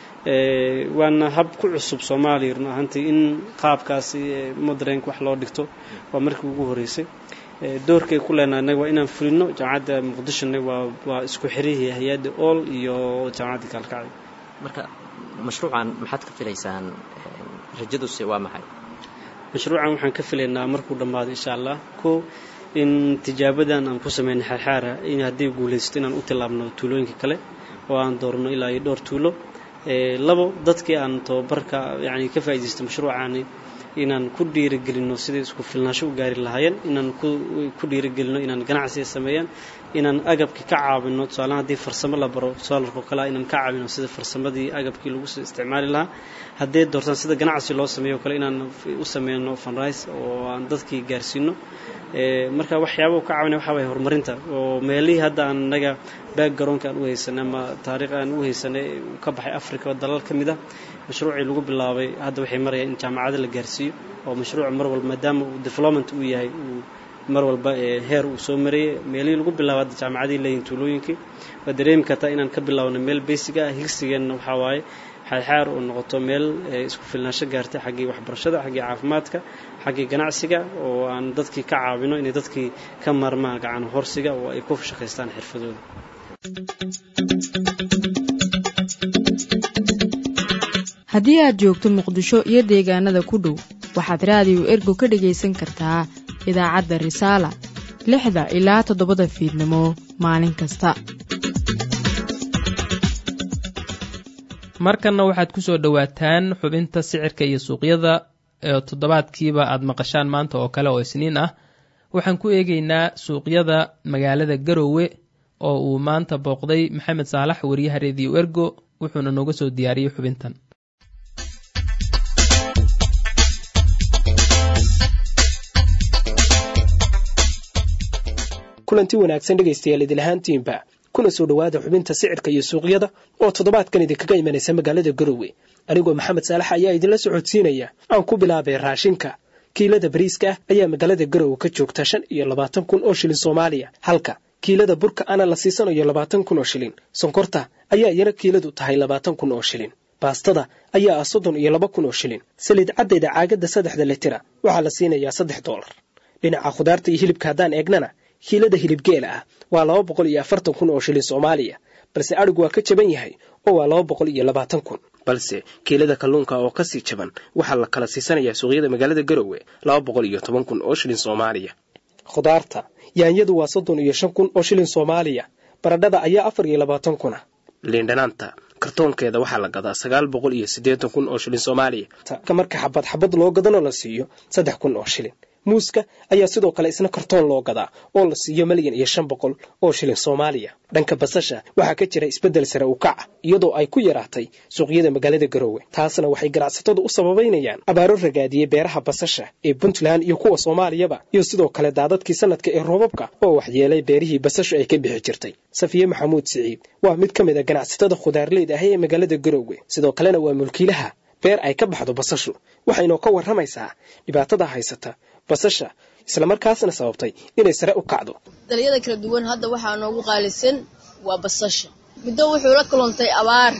ee waana hab ku cusub Soomaaliya run ahaantii in qaabkaasi modern wax loo dhigto waa markii ugu horeysay ee doorkay ku leenahay waa inaan fulino jaamacadda Muqdisho waa waa isku xiriiriyay hay'adda all iyo jaamacadda Kalkacyo marka mashruucan maxaad ka filaysaan rajadiisu waa maxay mashruucan waxaan ka filaynaa markuu dhamaado insha Allah ko in tijaabadan aan ku sameeyay xarxara in hadii guuleysto inaan u tilaabno tuulooyinka kale oo aan doorno ilaa iyo dhowr tuulo ee labo dadkii aan tababarka yaani ka faa'iideysto mashruucan inaan ku dhiirigelino sidii isku filnaansho u gaari lahaayeen inaan ku ku dhiirigelino inaan ganacsi sameeyaan inaan agabka ka caawino tusaale hadii farsamo la baro solarka kala inaan ka caawino sida farsamadii agabkii lagu isticmaali lahaa hadii doortaan sida ganacsi loo sameeyo kale inaan u sameeyno fundraise oo aan dadkii gaarsiino ee marka waxyaabo ka caawinay waxa way horumarinta oo meelihii hadda anaga background aan u haysanay ama taariikh aan u haysanay ka baxay Afrika dalal kamid ah mashruucii lagu bilaabay hadda waxay marayaan in jaamacada la gaarsiiyo oo mashruuc mar walba maadaama uu development uu yahay uu mar walba heer uu soo maray meelihii lagu bilaabay jaamacadii leeyin tuulooyinkii waa dareemi kartaa inaan ka bilaawno meel basic ah higsigeena waxa waaye xaar oo noqoto meel isku filnaansho gaartay xagii waxbarashada xagii caafimaadka xagii ganacsiga oo aan dadkii ka caawino inay dadkii ka marmaan gacan horsiga oo ay ku shaqeystaan xirfadooda haddii aad joogto Muqdisho iyo deegaanada ku dhow waxaad raadiyo ergo ka dhageysan kartaa idaacadda Risaala lixda ilaa toddobada fiidnimo maalin kasta markana waxaad ku soo dhawaataan xubinta sicirka iyo suuqyada ee toddobaadkiiba aad maqashaan maanta oo kale oo isniin ah waxaan ku eegaynaa suuqyada magaalada Garowe oo uu maanta booqday Maxamed Saalax wariyaha Radio Ergo wuxuuna nooga soo diyaariyay xubintan. kulanti wanaagsan dhageystayaal idil ahaantiinba kuna soo dhawaada xubinta sicirka iyo suuqyada oo toddobaadkan idinkaga imanaysa magaalada Garowe anigoo Maxamed Saalax ayaa idinla socodsiinaya aan ku bilaabay raashinka kiilada bariiska ayaa magaalada Garowe ka joogta shan iyo labaatan kun oo shilin Soomaaliya halka kiilada burka ana la siisanayo labaatan kun oo shilin sonkorta ayaa iyana kiiladu tahay labaatan kun oo shilin baastada ayaa ah soddon iyo laba kun oo shilin saliid caddeeda caagada saddexda litira waxaa la siinayaa saddex doolar dhinaca khudaarta iyo hilibka haddaan eegnana kiilada hilib geel ah waa laba boqol iyo afartan kun oo shilin Soomaaliya balse arigu waa ka jaban yahay oo waa laba boqol iyo labaatan kun balse kiilada kalluunka oo ka sii jaban waxa la kala siisanayaa suuqyada magaalada Garowe laba boqol iyo toban kun oo shilin Soomaaliya khudaarta yaanyadu waa soddon iyo shan kun oo shilin Soomaaliya baradhada ayaa afar iyo labaatan kun liindhanaanta kartoonkeeda waxa la gadaa sagaal boqol iyo siddeetan kun oo shilin Soomaaliya ka marka xabad xabad loo gadano la siiyo saddex kun oo shilin muuska ayaa sidoo kale isna kartoon loo gadaa oo la siiyo milyan iyo shan boqol oo shilin Soomaaliya dhanka basasha waxa ka jira isbedel sare u kac iyadoo ay ku yaraatay suuqyada magaalada Garowe taasna waxay ganacsatadu u sababeynayaan abaaro ragaadiyay beeraha basasha ee Puntland iyo kuwa Soomaaliyaba iyo sidoo kale daadadkii sanadka ee roobabka oo waxyeelay beerihii basasha ay ka bixi jirtay Safiye Maxamuud Siciid waa mid ka mid ah ganacsatada khudaarleyda ah ee magaalada Garowe sidoo kalena waa mulkiilaha beer ay ka baxdo basashu waxayna ka waramaysaa dhibaatada haysata basasha isla markaasna sababtay inay sare u kacdo daliyada kala duwan hadda waxa noogu qaalisan waa basasha middo wuxuu la kulantay abaar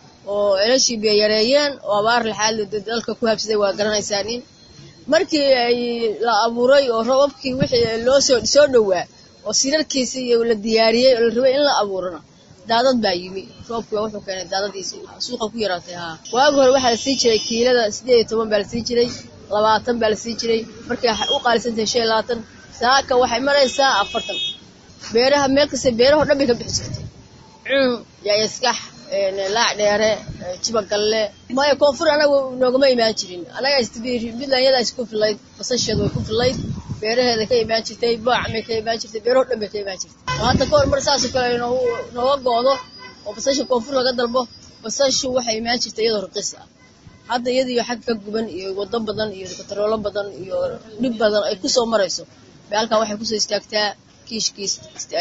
oo elashii biyo yareeyeen oo abaar la xaalad dalka ku habsaday waa garanaysaa in markii ay la abuuray oo roobabkii wixii loo soo soo dhawaa oo sirarkiisa iyo la diyaariyay oo la rabay in la abuurana daadad baa yimi roobku wuxuu keenay daadadiisa suuqa ku yaraatay ha waag hore waxa la sii jiray kiilada siddeed iyo toban baa la sii jiray labaatan baa la sii jiray markii u qaalisantay shan iyo labaatan saaka waxay maraysaa afartan beeraha meel kasta beeraha dhan bay ka bixi jirtay cun yaa iskax laac dheere jiba galle maya koonfur anagu noogama imaan jirin anaga istibiir midlanyada isku filayd basasheedu way ku filayd beeraheeda ka imaan jirtay baacmay ka imaan jirtay beeraha dhan bay ka imaan jirtay hadda ka hor mar saas kale nooga goodo oo basasha koonfur laga dalbo basashu waxay imaan jirtay iyadoo raqiis ah hadda iyadoo xag ka guban iyo wado badan iyo katroolo badan iyo dhib badan ay ku soo marayso halka waxay ku soo istaagtaa kiishkiis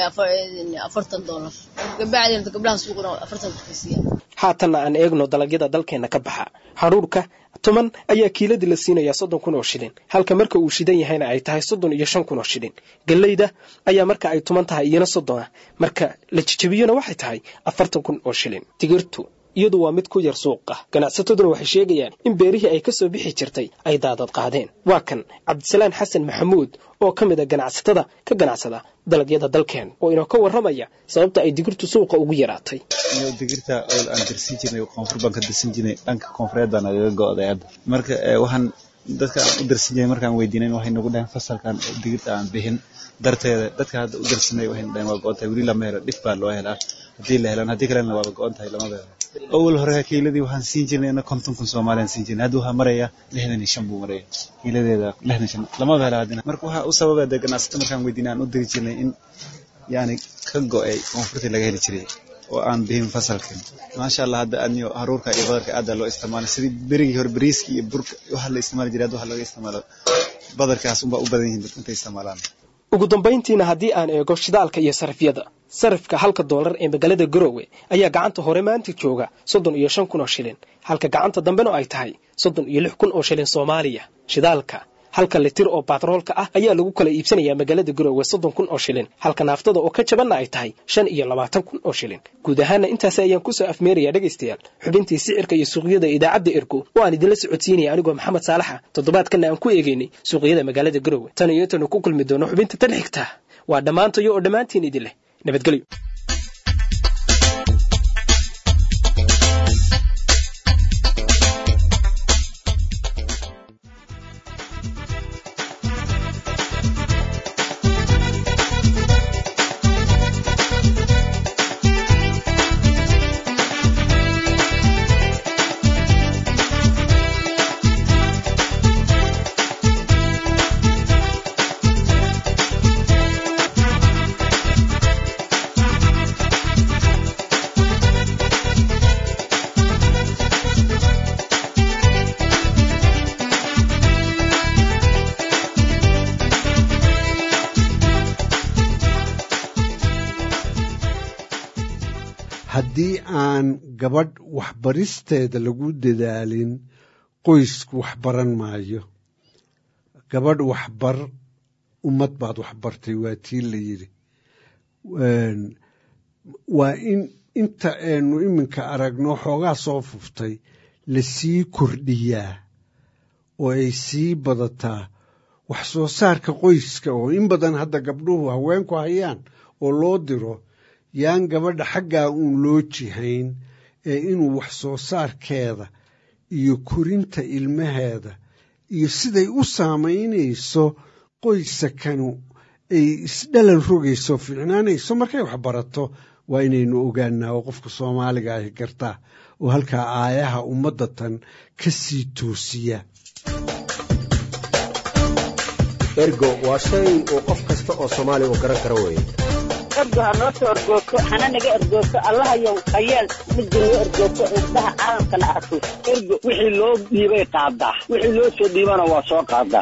afartan doolar gabadhan gabdhaha suuqna afartan kiisiya haatan aan eegno dalagyada dalkeena ka baxa haruurka toban ayaa kiiladii la siinayaa soddon kun oo shilin halka marka uu shidan yahayna ay tahay soddon iyo shan kun oo shilin galeyda ayaa marka ay tuman tahay iyana soddon marka la jijabiyona waxay tahay afartan kun oo shilin tigirtu iyadu waa mid ku yar suuqa ganacsataduna waxay sheegayaan in beerihii ay ka soo bixi jirtay ay daadad qaadeen waa kan Cabdisalaan Xasan Maxamuud oo ka mid ah ganacsatada ka ganacsada dalagyada dalkeen oo inoo ka waramaya sababta ay digirtu suuqa ugu yaraatay iyo digirta oo aan dirsin jirnay koonfur baan ka dirsin jirnay dhanka koonfureed baan laga go'day marka waxaan dadka u dirsin jirnay markaan weydiinay waxay nagu dhahan fasalkan digirta aan bixin darteeda dadka hadda u dirsanay waxay dhahan waa go'tay wali lama helo dhif baa loo helaa hadii la helaan hadii kalena waa go'ontahay lama helo أول هرها كيلدي وحن سينجرنا أنا كنتم في الصوماليين سينجرنا هذوها مريا لهنا شنبو مريا كيلدي ذا لهنا شن لما بهلا هذنا مركوها أسبب هذا كنا استمر كان ودينا ندري جنا إن يعني كجو أي مفروض اللي جاي تشري وأن بهم فصل كم ما شاء الله هذا أنيو هروك إبادر كأدا لو استعمال سري بري هر بريسكي برك وحلا استعمال جراد وحلا استعمال بدر كاسم بقبضين أنت استعمالان ugu dambeyntiina haddii aan eego shidaalka iyo sarifyada sarifka halka doolar ee magaalada Garowe ayaa gacanta hore maanta jooga soddon iyo shan kun oo shilin halka gacanta dambena ay tahay soddon iyo lix kun oo shilin Soomaaliya shidaalka halka litir oo batroolka ah ayaa lagu kala iibsanayaa magaalada Garowe soddon kun oo shilin halka naaftada oo ka jaban ay tahay shan iyo labaatan kun oo shilin guud ahaan intaas ayaan ku soo afmeeraya dhageystayaal xubintii sicirka iyo suuqyada idaacadda Ergo oo aan idin la socodsiinay anigoo Maxamed Saalax toddobaadkan aan ku eegaynay suuqyada magaalada Garowe tan iyo tan ku kulmi doono xubinta tan xigta waa dhamaantayo oo dhamaantiin idin leh nabadgelyo haddii aan gabadh waxbaristeeda lagu dadaalin qoysku wax baran maayo. gabadh waxbar ummad baad waxbartay waa tii la yidhi. waa in inta aynu iminka aragno xoogaa soo fuftay la sii kordhiyaa oo ay sii badataa wax soo saarka qoyska oo in badan hadda gabdhuhu haweenku hayaan oo loo diro yaan gabadha xaggaa uun loo jihayn ee inuu wax soo saarkeeda iyo korinta ilmaheeda iyo siday u saamaynayso qoysakanu ay isdhalan rogayso fiicnaanayso markay wax barato waa inaynu ogaanaa oo qofka soomaaliga ahi gartaa oo halkaa aayaha ummadda tan ka sii toosiya. ergo waa shay uu qof kasta oo soomaali u garan karo weeye. ergo ha noo soo ergoogto hana naga ergoogto allahayow hayeel midda noo ergoogto indhaha caalamkana arko. ergo wixii loo dhiibay qaadaa, wixii loo soo dhiibana waa soo qaadaa.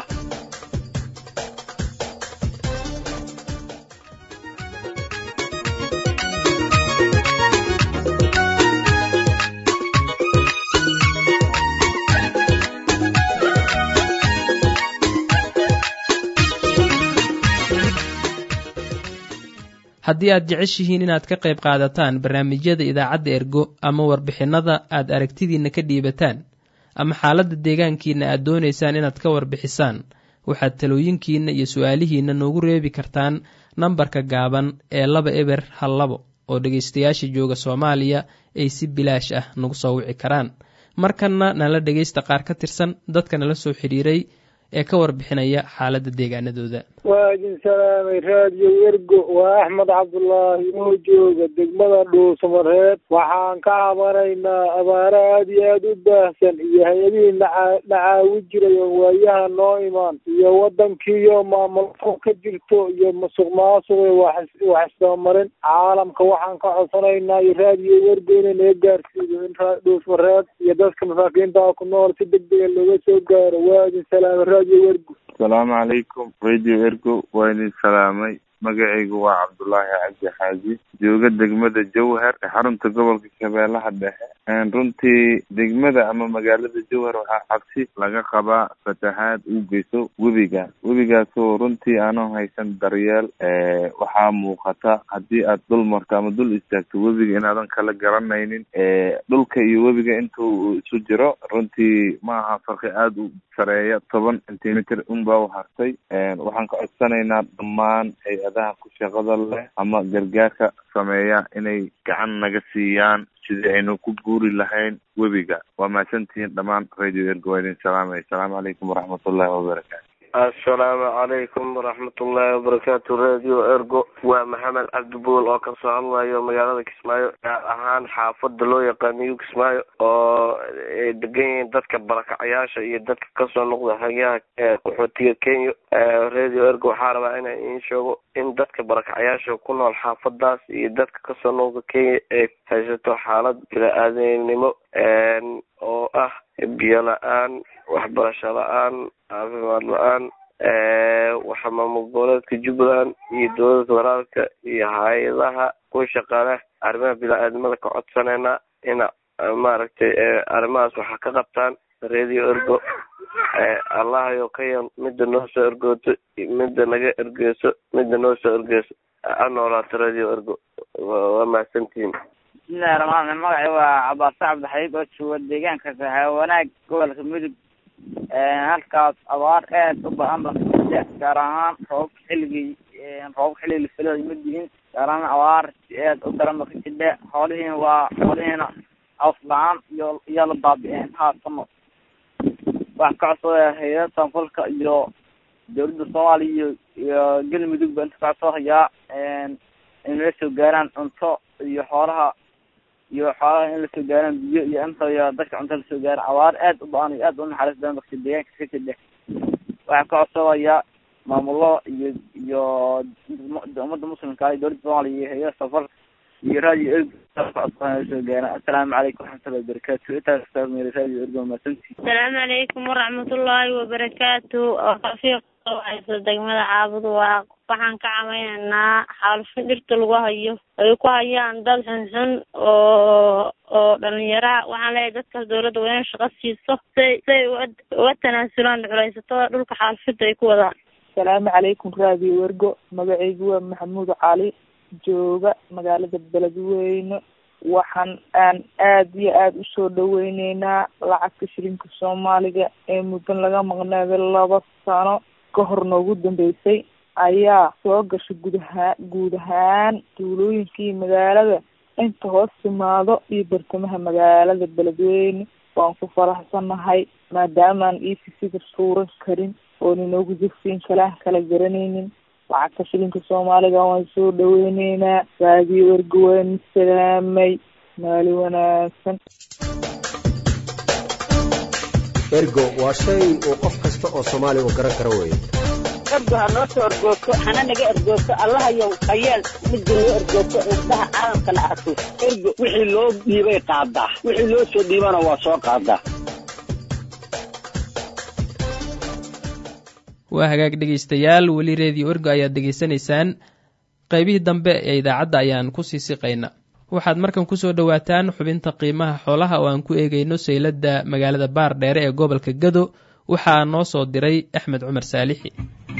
haddii aad jeceshihiin inaad ka qayb qaadataan barnaamijyada idaacadda ergo ama warbixinnada aad aragtidiinna ka dhiibataan ama xaaladda deegaankiinna aad doonaysaan inaad ka warbixisaan waxaad talooyinkiinna iyo su'aalihiinna noogu reebi kartaan nambarka gaaban ee laba eber hal labo oo dhegaystayaasha jooga soomaaliya ay si bilaash ah nagu soo wici karaan. markanna nala dhegaysta qaar ka tirsan dadka nala soo xidhiiray ee ka warbixinaya xaaladda deegaanadooda. waa idin salaamay raadiyo ergo. waa axmed cabdulaahi oo jooga degmada dhuusamareed. waxaan ka cabanaynaa abaaro aada iyo aada u baahsan iyo hay-adihii nacaawi jiray oo waayaha noo imaan iyo waddankiiyo maamulko ka jirto iyo musuq maasuqe wax isdabamarin. caalamka waxaan ka codsanaynaa iyo raadiyo ergo inay naga gaarsiiyo in dhuusamareed iyo dadka masaakiinta ku nool si degdega looga soo gaaro. waa idin salaamay. asalaamu calaykum radio ergo. waa idin salaamay. magacaygu waa cabdulaahi cabdi xaaji, jooga degmada jawhar ee xarunta gobolka shabeellaha dhexe. runtii degmada ama magaalada jawhar waxaa cabsi laga qabaa fatahaad u geyso webiga webigaasoo runtii aanan haysan daryeel. waxaa muuqata haddii aad dul marto ama dul istaagto webiga inaadan kala garanaynin dhulka iyo webiga intuu isu jiro. runtii maaha farqi aada u sareeya, toban centimeter unbaa u hartay. waxaan ka codsanaynaa dhammaan hay-adaha ku shaqada leh ama gargaarka sameeya inay gacan naga siiyaan sidii aynu ku guuri lahayn webiga. waa mahadsantihiin dhammaan radio ergo. waa idin salaamay. asalaamu calaykum waraxmatullaahi wabarakaatu. assalaamu calaykum waraxmatullaahi wabarakaatu. radio ergo waa maxamed cabdibuul oo kasoo hadlayo magaalada kismaayo, gaar ahaan xaafada loo yaqaaniyo kismaayo oo ay degan yihiin dadka barakacayaasha iyo dadka kasoo noqda hagaha qaxootiga kenya. radio ergo waxaa rabaa inaan iin sheego in dadka barakacayaasha ku nool xaafadaas iyo dadka kasoo noqda kenya ay haysato xaalad bini-aadanimo oo ah biyo la-aan, waxbarasho la-aan, caafimaad la-aan. waxaa maamul goboleedka jubbaland iyo dowlada federaalka iyo hay-adaha ku shaqaale arrimaha bini-aadamada ka codsanayna ina maaragtay arrimahaas waxaa ka qabtaan. radio ergo allahayo ka yan midda noo soo ergooto, midda naga ergeyso, midda noo soo ergeyso ha noolaato radio ergo. waa mahadsantihiin. bismillahi raxmaan raxiim. magacay waa cabaase cabdixabiib oo jooga deegaanka wanaag gobolka mudug. halkaas abaar aad u ba-an ba kasida, gaar ahaan roobka xilligii roobka xilligii la filayo ma dihin, gaar ahaan abaar aad u daran ba kasida. xoolihiina waa xoolihiina caws la-aan iyo iyo la baabi-een haasamo. wax ka codsada hay-ada samfalka iyo dowladda soomaaliya iyo iyo galmudug ba inta kacosoo hayaa inay soo gaaraan cunto iyo xoolaha iyo xoolaha in lasoo gaaraan biyo iyo inta iyo dadka cunto lasoo gaaraan. abaar aad u ba-an iyo aad u naxariis badan bakti deegaanka ka jidhe. waxaa ka codsadayaa maamulada iyo iyo ummadda muslimka iyo dowladda soomaaliya iyo hay-ada samfalka iyo radio ergo soo gaaraan. assalaamu calaykum waraxmatullahi wabarakaatu. intaas radio ergo maasanti. asalaamu calaykum waraxmatullaahi wabarakaatu. oo rafiiq oo haysta degmada caabud waa waxaan ka caawinaynaa xaalufin dhirta lagu hayo ay ku hayaan dad xunxun oo oo dhalinyaraha. waxaan leeyahay dadkaas dawladda waa inay shaqo siiso say say uga tanaasulaan culaysatada dhulka xaalufinta ay ku wadaan. asalaamu calaykum raadiyo ergo, magacaygu waa maxamuud cali, jooga magaalada beledweyne. waxaan aan aad iyo aada usoo dhaweyneynaa lacagta shilinka soomaaliga ee muddan laga maqnaaday laba sano ka hor noogu dambeysay ayaa soo gashay gudahaa guud ahaan tuulooyinkii magaalada inta hoos timaado iyo bartamaha magaalada beledweyne. waan ku faraxsanahay maadaamaan iifisiga suuran karin oon inoogu jirsiin kalaan kala garanaynin. lacagta shilinka soomaaliga waan soo dhaweyneynaa. raadiyo ergo waan salaamay, maali wanaagsan. ergo waa shay uu qof kasta oo soomaali u garan karo weeye. ergo ha noo soo ergoogto, hana naga ergoogto, allahayow hayeel midda noo ergoogto, indhaha caalamkana arko. ergo wixii loo dhiibay qaadaa, wixii loo soo dhiibana waa soo qaadaa. waa hagaag dhegaystayaal, weli reediyo ergo ayaad degaysanaysaan. qaybihii dambe ee idaacadda ayaan kusii siqayna. waxaad markan kusoo dhowaataan xubinta qiimaha xoolaha oo aan ku eegayno sayladda magaalada baardheere ee gobolka gado. waxaa noo soo diray axmed cumar saalixi.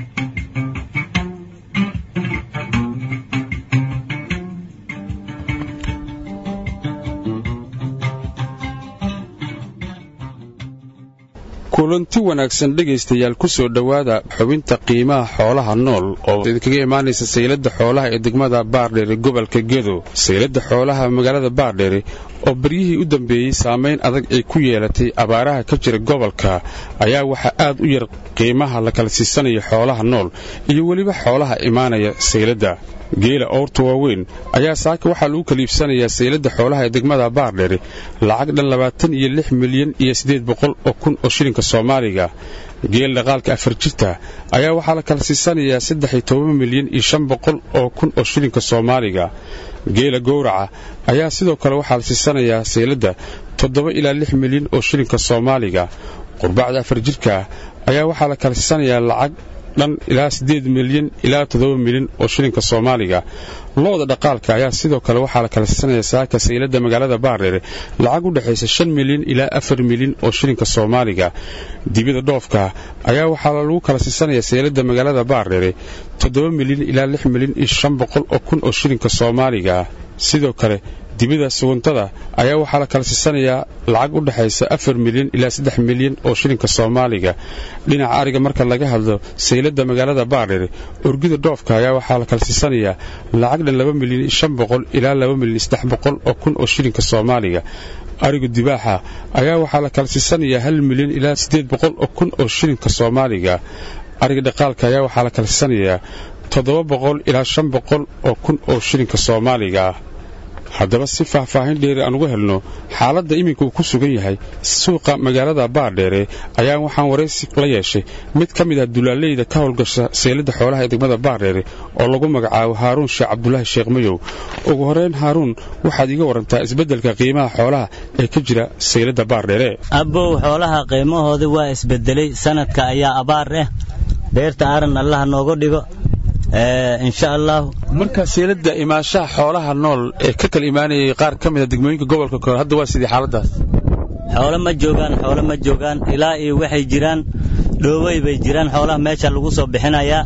kulanti wanaagsan dhegaystayaal ku soo dhowaada xubinta qiimaha xoolaha nool oo idinkaga imaanaysa sayladda xoolaha ee degmada baardheere gobolka gedo. sayladda xoolaha magaalada baardheere oo baryihii u dambeeyey saamayn adag ay ku yeelatay abaaraha ka jira gobolka ayaa waxaa aad u yar qiimaha la kala siisanayo xoolaha nool iyo weliba xoolaha imaanaya sayladda. geela oorta waaweyn ayaa saaka waxaa lagu kala iibsanayaa sayladda xoolaha ee degmada baardheere lacag dhan labaatan iyo lix milyan iyo siddeed boqol oo kun oo shilinka soomaaliga. geel dhaqaalka afar jirta ayaa waxaa la kala siisanayaa saddex iyo toban milyan iyo shan boqol oo kun oo shilinka soomaaliga. geela gowraca ayaa sidoo kale waxaa la siisanayaa sayladda toddoba ilaa lix milyan oo shilinka soomaaliga. qurbacda afar jirka ayaa waxaa la kala siisanayaa lacag dhan ilaa siddeed milyan ilaa toddoba milyan oo shilinka soomaaliga. looda dhaqaalka ayaa sidoo kale waxaa la kala siisanayaa saaka sayladda magaalada baardheere lacag u dhexaysa shan milyan ilaa afar milyan oo shilinka soomaaliga. dibida dhoofka ayaa waxaa lagu kala siisanayaa sayladda magaalada baardheere toddoba milyan ilaa lix milyan iyo shan boqol oo kun oo shilinka soomaaliga. sidoo kale dibida suguntada ayaa waxaa la kala siisanayaa lacag u dhexaysa afar milyan ilaa saddex milyan oo shilinka soomaaliga. dhinaca ariga marka laga hadlo sayladda magaalada baardheere orgida dhoofka ayaa waxaa la kala siisanayaa lacag dhan laba milyan iyo shan boqol ilaa laba milyan iyo saddex boqol oo kun oo shilinka soomaaliga. ariga dibaaxa ayaa waxaa la kala siisanayaa hal milyan ilaa siddeed boqol oo kun oo shilinka soomaaliga. ariga dhaqaalka ayaa waxaa la kala siisanayaa toddoba boqol ilaa shan boqol oo kun oo shilinka soomaaliga. haddaba si faahfaahin dheeri aan uga helno xaaladda iminka uu ku sugan yahay suuqa magaalada baardheere ayaa waxaan waraysi la yeeshay mid ka mid ah dulaaleyda ka howlgasha sayladda xoolaha ee degmada baardheere oo lagu magacaabo haaruun sheekh cabdulaahi sheekh mayow. ugu horeyn haaruun, waxaad iga warantaa isbeddelka qiimaha xoolaha ee ka jira sayladda baardheere. abbow xoolaha qiimahoodii waa isbedelay, sanadka ayaa abaar ah. beerta aaran allaha nooga dhigo insha allah. marka sayladda imaanshaha xoolaha nool ee ka kala imaanayay qaar ka mid a degmooyinka gobolka kore hadda waa sidii xaaladaas? xoolo ma joogaan xoolo ma joogaan ilaa iyo waxay jiraan dhoowey bay jiraan xoolaha meesha lagu soo bixinayaa.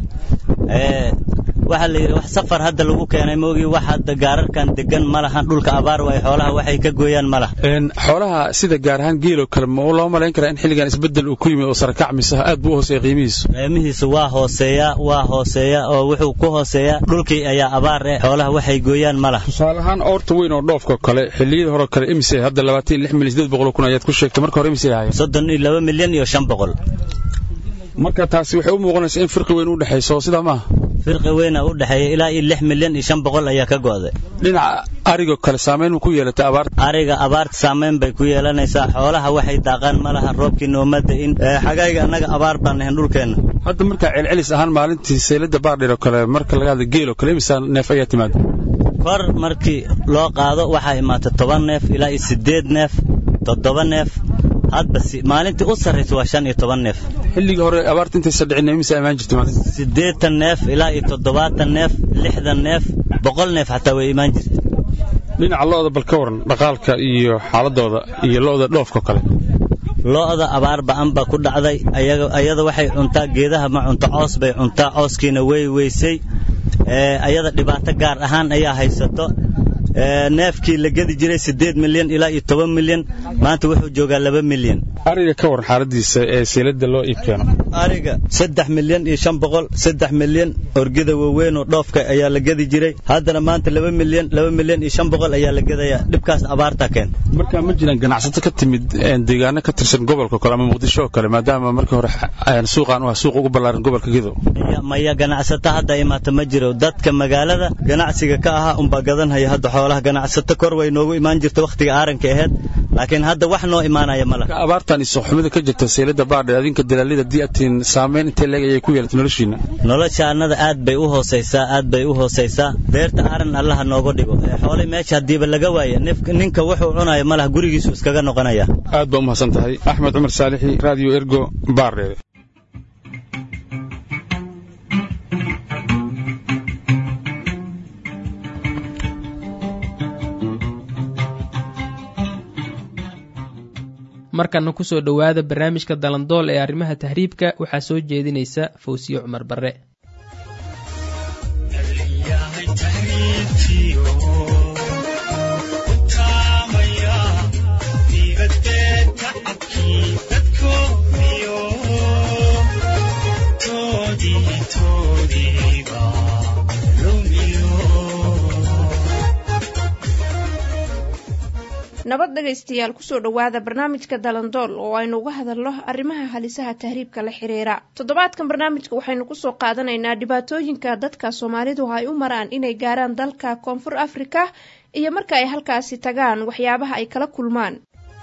waxa la yidhi wax safar hadda lagu keenay moogi wax hadda gaararkan degan ma lahan, dhulka abaar way xoolaha waxay ka gooyaan ma laha. xoolaha sida gaar ahaan geeloo kale ma loo malayn karaa in xilligan isbeddel uu ku yimid oo sarakac mise aad buu u hooseeya qiimihiisu? qiimihiisu waa hooseeya waa hooseeya oo wuxuu ku hooseeyaa dhulkii ayaa abaar eh xoolaha waxay gooyaan ma laha. tusaale ahaan oorta weyn oo dhoofka kale xilliyada hore kale imise hadda labaatan iyo lix milyan siddeed boqol oo kun ayaad ku sheegtay, marka hore imise ahaayeen? soddon iyo laba milyan iyo shan boqol. marka taasi waxay u muuqanaysaa in firqi weyn u dhexayso sidaa maaha? firqi weyna u dhaxeeya ilaa iyo lix milyan iyo shan boqol ayaa ka go'day. dhinaca ariga kale saameyn ku yeelatay abaarta? ariga abaarta saameyn bay ku yeelanaysaa. xoolaha waxay daaqaan ma laha, roobkii noomada in xagayga annaga abaar baan nahay dhulkeenna. hadda marka celcelis ahaan maalintii sayladda baardheer oo kale marka laga hadla geel oo kale imisa neef ayaa timaada? kor markii loo qaado waxaa imaata toban neef ilaa iyo siddeed neef toddoba neef. hadba si maalintii u sarreysa waa shan iyo toban neef xilligii hore abaarta intaysa dhicin imisa imaan jirtay maalintii siddeetan neef ilaa iyo toddobaatan neef lixdan neef boqol neef xataa way imaan jirtay dhinaca lo'da bal ka waran dhaqaalka iyo xaaladooda iyo lo'da dhoofka kale lo'da abaar ba'an baa ku dhacday ayaga ayada waxay cuntaa geedaha ma cunto coos bay cuntaa cooskiina way weysay ee ayada dhibaato gaar ahaan ayaa haysato ee neefkii la gadi jiray siddeed milyan ilaa iyo toban milyan maanta wuxuu joogaa laba milyan ariga ka waran xaaladiisa ee seelada loo iib keeno ariga saddex milyan iyo shan boqol saddex milyan orgida waaweyn oo dhoofka ayaa la gadi jiray haddana maanta laba milyan laba milyan iyo shan boqol ayaa la gadaya dhibkaas abaarta keen marka ma jiraan ganacsato ka timid deegaano ka tirsan gobolka kale ama muqdisho oo kale maadaama markii hore suuqan waa suuq ugu ballaaran gobolka Gedo maya ganacsato hadda imaata ma jiro dadka magaalada ganacsiga ka aha un baa gadanaya hadda xoolaha ganacsato kor way noogu imaan jirta waqtiga aaranka ahayd laakiin hadda wax noo imaanaya ma laha abaartan isoo xumida ka jirta seelada baadhe adinka dalaalida diatin saameyn intee leeg ayay ku yeelatay noloshiina noloshaanada aad bay u hooseysaa aad bay u hooseysaa beerta aaran allaha nooga dhigo xoolay meesha hadiiba laga waayo ninka wuxuu cunayo ma laha gurigiisu iskaga noqonaya aad baa u mahadsan tahay axmed cumar saalixi radio ergo baadhe markana ku soo dhowaada barnaamijka dalandool ee arrimaha tahriibka waxaa soo jeedinaysa Fawsiyo Cumar Barre nabad dhegaystayaal kusoo dhowaada barnaamijka dalandool oo aynu uga hadalno arrimaha halisaha tahriibka la xiriira toddobaadkan barnaamijka waxaynu kusoo qaadanaynaa dhibaatooyinka dadka Soomaalidu ay u maraan inay gaaraan dalka Koonfur Afrika iyo marka ay halkaasi tagaan waxyaabaha ay kala kulmaan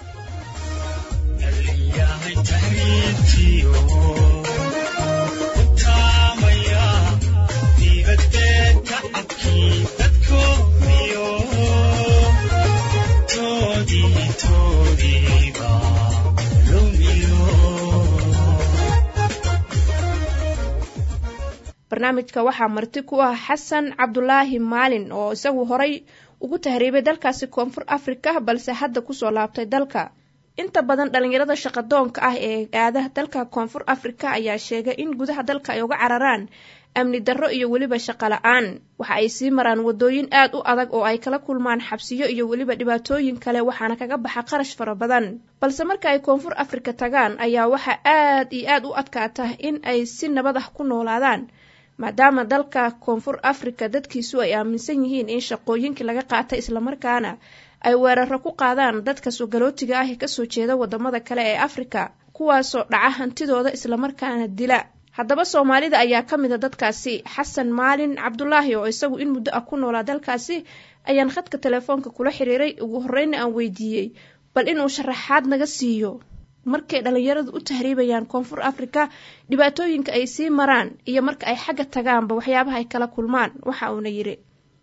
barnaamijka waxaa marti ku ah Xasan Cabdulaahi Maalin oo isagu horay ugu tahriibay dalkaasi Koonfur Afrika balse hadda ku soo laabtay dalka inta badan dhalinyarada shaqadoonka ah ee aadaha dalka Koonfur Afrika ayaa sheegay in gudaha dalka ay uga cararaan amni darro iyo waliba shaqo la'aan waxa ay sii maraan wadooyin aad u adag oo ay kala kulmaan xabsiyo iyo waliba dhibaatooyin kale waxaana kaga baxa qarash fara badan balse marka ay Koonfur Afrika tagaan ayaa waxa aad iyo aad u adkaata in ay si nabad ah ku noolaadaan maadaama dalka Koonfur Afrika dadkiisu ay aaminsan yihiin in shaqooyinkii laga qaatay isla markaana ay weeraro ku qaadaan dadka soo galootiga ah ee ka soo jeeda wadamada kale ee Afrika kuwaas oo dhaca hantidooda isla markaana dila haddaba Soomaalida ayaa kamid ah dadkaasi Xasan Maalin Cabdulaahi oo isagu in muddo ah ku noolaa dalkaasi ayaan khadka telefoonka kula xiriiray ugu horreyn aan weydiiyay bal inuu sharaxaad naga siiyo markay dhalinyaradu u tahriibayaan Koonfur Afrika dhibaatooyinka ay sii maraan iyo marka ay xagga tagaanba waxyaabaha ay kala kulmaan waxa uu na yiri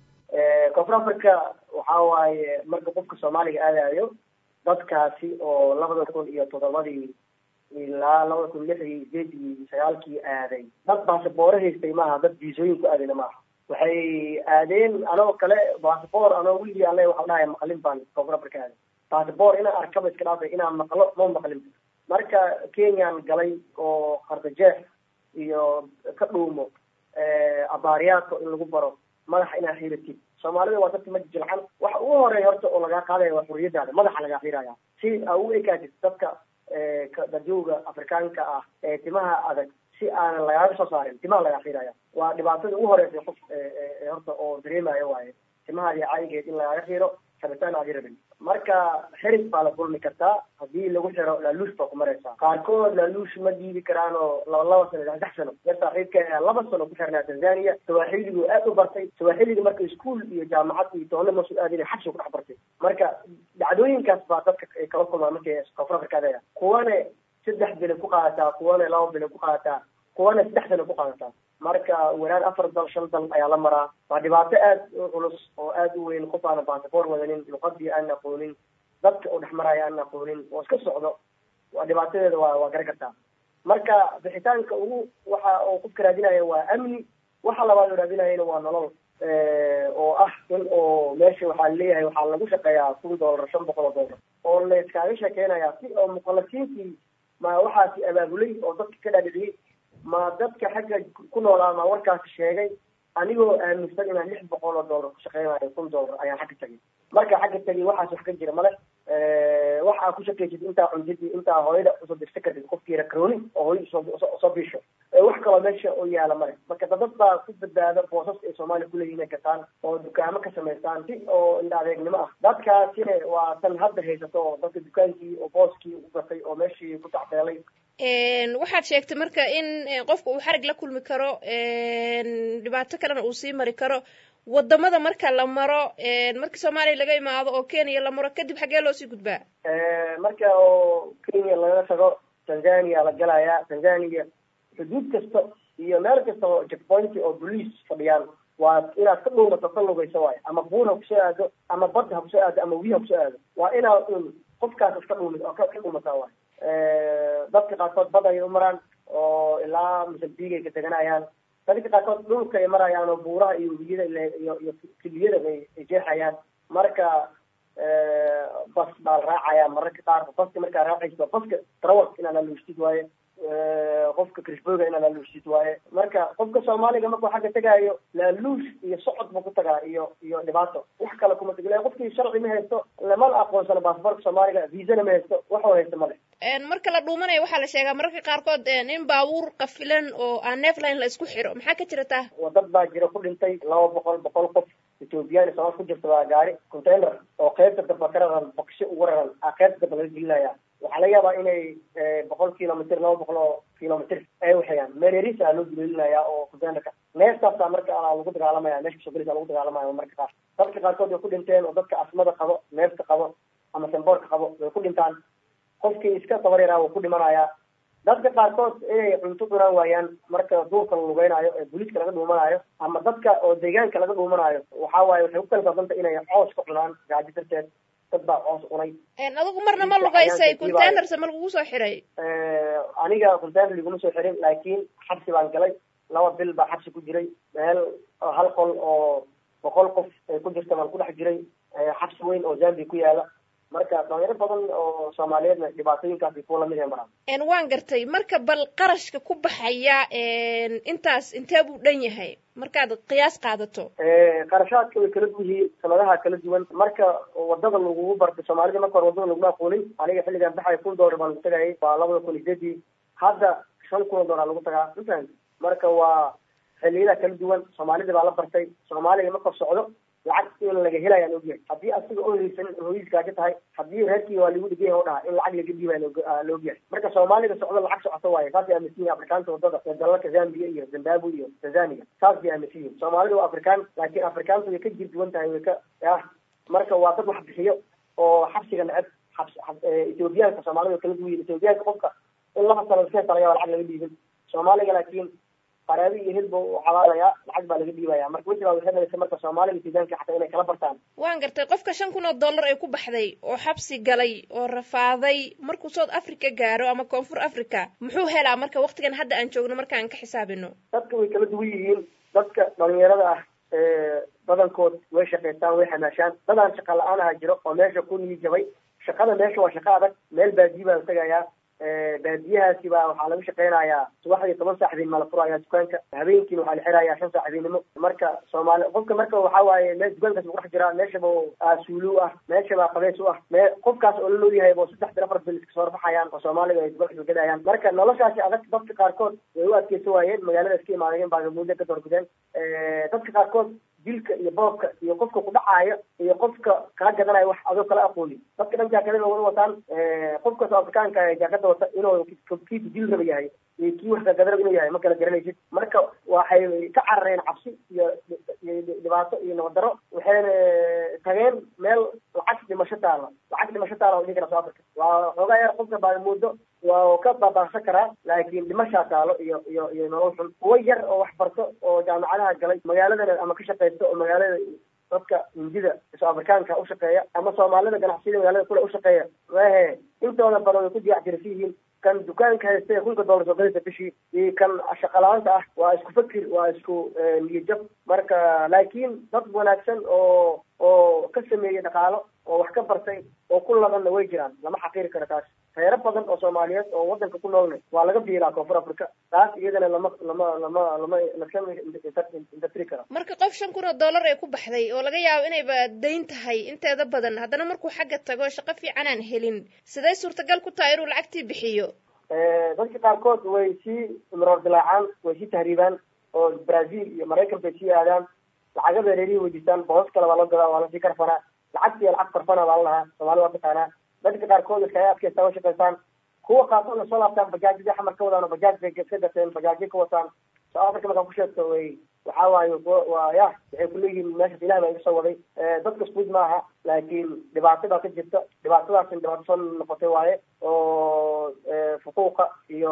ee Koonfur Afrika waxa waaye marka qofka Soomaaliga aadayo dadkaasi oo labada kun iyo toddobadii ilaa labada kun lix iyo sideed iyo sagaalkii aaday dad baasaboor haystay maaha dad viisooyin ku aadayna maaha waxay aadeen anoo kale baasaboor anoo wili alle waxa dhahay maqalin baan Koonfur Afrika aaday baasaboor ina arkaba iska dhaafay inaan maqlo ma maqlin marka Kenyan galay oo qardajeex iyo ka dhuumo ee abaariyaadka in lagu baro madaxa inaa xiratid Soomaalida waa dadka majilcan waxa ugu horeeya horta oo laga qaadayo waa xurriyadaada madaxa laga xiraya si ay u ekaatid dadka ee dadjooga Afrikaanka ah ee timaha adag si aan laga soo saarin timaha laga xiraya waa dhibaatada ugu horeysa qof ee horta oo dareemayo waaye timaha iyo caygeed in laga xiro sabitaan adirabin marka xirig baa la kulmi kartaa haddii lagu xiro laaluush baa ku maraysaa qaarkood laaluush ma diidi karaan oo laba laba sano saddex sano yar saaxiibka ayaa laba sano ku xirnaa Tanzania Swahiligu aad u bartay Swahiliga marka iskuul iyo jaamacad iyo toona ma soo aadin xabsi ku dhex bartay marka dhacdooyinkaas baa dadka ay kala kulmaan markay Koonfur Afrika aadaya kuwana saddex bil ku qaadataa kuwana laba bil ku qaadataa kuwana saddex sano ku qaadataa marka walaal afar dal shan dal ayaa la maraa waa dhibaato aad u culus oo aad u weyn qof aan baasaboor wadanin luqadii aan aqoonin dadka oo dhexmaraya aan aqoonin oo iska socdo waa dhibaatadeeda waa waa garan kartaa. marka bixitaanka ugu waxa uu qofka raadinaya waa amni, waxa labaad uu raadinayana waa nolol oo ah in oo meesha waxaa leeyahay waxaa lagu shaqeeyaa kun dollar shan boqol oo dollar oo la iskaaga sheekeynayaa si oo muqallasiintii ma waxaasi abaabulay oo dadka ka dhaadhiciyey ma dadka xagga ku noolaa ma warkaasi sheegay anigoo aaminsan inaan lix boqol oo dollar ku shaqeynayo kun dollar ayaan xagga tagay. marka xagga tagay waxaas wax ka jira male waxaa ku shaqeysid intaa cunjidii intaa hooyada usoo dirsa kartid qofkii rakrooni oo hooyada soo biisho wax kaloo meesha oo yaala male. marka dad baa ku badbaada boosas ay soomaaliya kuleeyihin ay gataan oo dukaamo ka samaystaan si oo indha adeegnimo ah. dadkaasina waa tan hadda haysato oo dadka dukaankii oo booskii u gatay oo meeshii ku tacbeelay. waxaad sheegtay marka in qofka uu xarig la kulmi karo dhibaato kalena uu sii mari karo wadamada marka la maro marka Soomaaliya laga imaado oo Kenya la maro kadib xagee loo sii gudbaa? marka oo Kenya laga tago Tanzania la galaya. Tanzania xuduud kasta iyo meel kasta oo checkpoint oo police fadhiyaan waa inaad ka dhuumato ka lugayso waay ama buur ha ku soo aado ama bad ha ku soo aado ama wiil ha ku soo aado waa inaad qofkaas iska dhuumid oo ka dhuumata waay. dadka qaarkood bad ay u maraan oo ilaa Mozambique ay ka taganayaan. dadka qaarkood dhulka ay marayaan oo buuraha iyo webiyada iyo iyo kiliyada ay jeexayaan. marka bas baa raacaya mararka qaar baska markaa raacayso baska trawal inaa la luusid waaye qofka krishbooga inaa la luusid waaye. marka qofka Soomaaliga markuu xagga tagaayo la luus iyo socod buu ku tagaa iyo iyo dhibaato wax kale kuma tagay. qofkii sharci ma haysto lama aqoonsana baasaboorka Soomaaliga viisana ma haysto waxa uu haysto male. marka la dhuumanayo waxaa la sheegaa mararka qaarkood in baabuur qafilan oo aan neefline la isku xiro maxaa ka jira taa? dad baa jira ku dhintay laba boqol boqol qof Ethiopian Soomaal ku jirta waa gaari container oo qaybta daba ka raran boqosho ugu raran qaybta daba laga gelinaya. waxaa laga yaabaa inay boqol kilomitr laba boqol oo kilomitr ay waxayaan mereris aa loo duleelinayaa oo containerka neeftaasa marka lagu dagaalamaya meesha sogalisa lagu dagaalamaya marka qaar. dadka qaarkood way ku dhinteen oo dadka asmada qabo neefta qabo ama samboorka qabo way ku dhintaan. qofkii iska tabar yaraa wuu ku dhimanayaa. dadka qaarkood inay cunto cunaan waayaan marka duurka la lugeynayo ee booliiska laga dhuumanayo ama dadka oo deegaanka laga dhuumanayo waxaa waaye waxay ku kala saabsanta inay coos ka cunaan gaajo darteed. dad baa coos cunay. adigu marna ma lugaysay containersa ma lagugu soo xiray? aniga container liguma soo xirin laakiin xabsi baan galay laba bil baa xabsi ku jiray meel hal qol oo boqol qof ay ku jirta baan ku dhex jiray xabsi weyn oo Zambia ku yaala. marka dhalinyaro badan oo Soomaaliyeedna dhibaatooyinkaasi ku lamid ah maraan. waan gartay marka bal qarashka ku baxaya intaas intee buu dhan yahay markaad qiyaas qaadato? qarashaadka way kala duwan yihiin sanadaha kala duwan. marka wadada lagu barto Soomaalida marka wadada lagu aqoonin aniga xilligan baxay kun dollar baan tagay waa laba kun iyo sideed hadda shan kun dollar lagu tagaa intaan. marka waa xilliyada kala duwan Soomaalida baa la bartay. Soomaaliga marka socdo lacag in laga helayaa loo yahay haddii asiga oo haysan hooyiska ka tahay haddii reerkii waa lagu dhigay oo dhaha in lacag laga dhiibay loo yahay. marka Soomaaliga socdo lacag socoto waaye taasi amisii Afrikaanka wadada ee dalalka Zambia iyo Zimbabwe iyo Tanzania taas bay amisii. Soomaalidu waa Afrikaan laakiin Afrikaanku way ka jirduwan tahay way ka ah marka waa dad wax bixiyo oo xabsiga nacab xabs Ethiopiaanka Soomaalidu kala duwan. Ethiopiaanka qofka in laba sano ka talayaa lacag laga dhiibin. Soomaaliga laakiin qaraabo iyo hilbo xawaalaya lacag baa laga dhiibaya. marka wixii waa waxay marka Soomaaliga deegaanka xataa inay kala bartaan. waan gartay qofka shan kun oo dollar ay ku baxday oo xabsi galay oo rafaaday markuu South Africa gaaro ama Koonfur Africa muxuu helaa marka waqtigan hadda aan joogno markaan ka xisaabino? dadka way kala duwan yihiin. dadka dhalinyarada ah ee badankood way shaqeystaan way xamaashaan. dadaan shaqo la'aan ah jiro oo meesha ku niyijabay. shaqada meesha waa shaqo adag meel baadiye baa tagayaa. baadiyahaasi baa waxaa laga shaqeynayaa subaxdii toban saacadood ma la furayaa dukaanka habeenkiina waxaa la xirayaa shan saacadoodnimo. marka Soomaali qofka marka waxaa waaye meel dukaankaas ku dhex jira meeshaba aasuulu ah meeshaba qabeys u ah qofkaas oo la noolyahay oo saddex bil afar bil iska soo baxayaan oo Soomaaliga ay dukaanka gadayaan. marka noloshaasi adag dadka qaarkood way u adkeysan waayeen magaalada iska imaadeen baa muddo ka doorkudeen. dadka qaarkood dilka iyo boobka iyo qofka ku dhacaaya iyo qofka kaa gadanayo wax adoo kala aqoonin. dadka dhan jaakadada wada wataan qofka Afrikaanka ee jaakada wata inuu kii dil raba yahay iyo kii wax ka gadanayo inuu yahay ma kala garanaysid. marka waxay ka carareen cabsi iyo dhibaato iyo nabad darro waxayna tageen meel lacag dhimasho taala lacag dhimasho taala oo dhigana South Africa waa xoogaa yar qofka baa muddo waa ka baabaasan karaa laakiin dhimasha taalo iyo iyo iyo nolol xun. kuwa yar oo wax barto oo jaamacadaha galay magaaladana ama ka shaqeysto oo magaalada dadka Hindida South Afrikaanka u shaqeeya ama Soomaalida ganacsiyada magaalada kula u shaqeeya wahe intooda badan way ku diyaacjirsan yihiin kan dukaanka haysta kunka doolar soo galaysa bishii iyo kan shaqalaanta ah waa isku fakir waa isku niyajab marka laakiin dad wanaagsan oo oo ka sameeyey dhaqaalo oo wax ka bartay oo ku labanna way jiraan lama xaqiiri karo taas reero badan oo soomaaliyeed oo wadanka ku noolna waa laga biilaa koonfur africa taas iyadana lama lama lama lama lakama indastri kara marka qof shan kun oo dollar ee ku baxday oo laga yaabo inayba dayn tahay inteeda badan haddana markuu xagga tago shaqo fiican aan helin siday suurtagal ku tahay inuu lacagtii bixiyo dadka qaarkood way sii imroor dilaacaan way sii tahriibaan oo brazil iyo maraykan bay sii aadaan lacagada reerihi weydiistaan boos kale waa la gadaa waa lasii karfanaa lacagtii lacag karfana waa la lahaa soomaali waa taqaanaa dadka qaarkood iskaga adkaystaan oo shaqaystaan kuwa qaarkoodna soo laabtaan bajaajyada xamar ka wadaan oo bajaaj bay ka gateen bajaajyo ka wataan South Africa markaan ku sheegto way waxaa waaye waa ya waxay ku leeyihiin meeshaas ilaah baa iga soo waday dadka iskuud maaha laakiin dhibaato baa ka jirta dhibaatadaasina dhibaato soo noqotay waaye oo fuquuqa iyo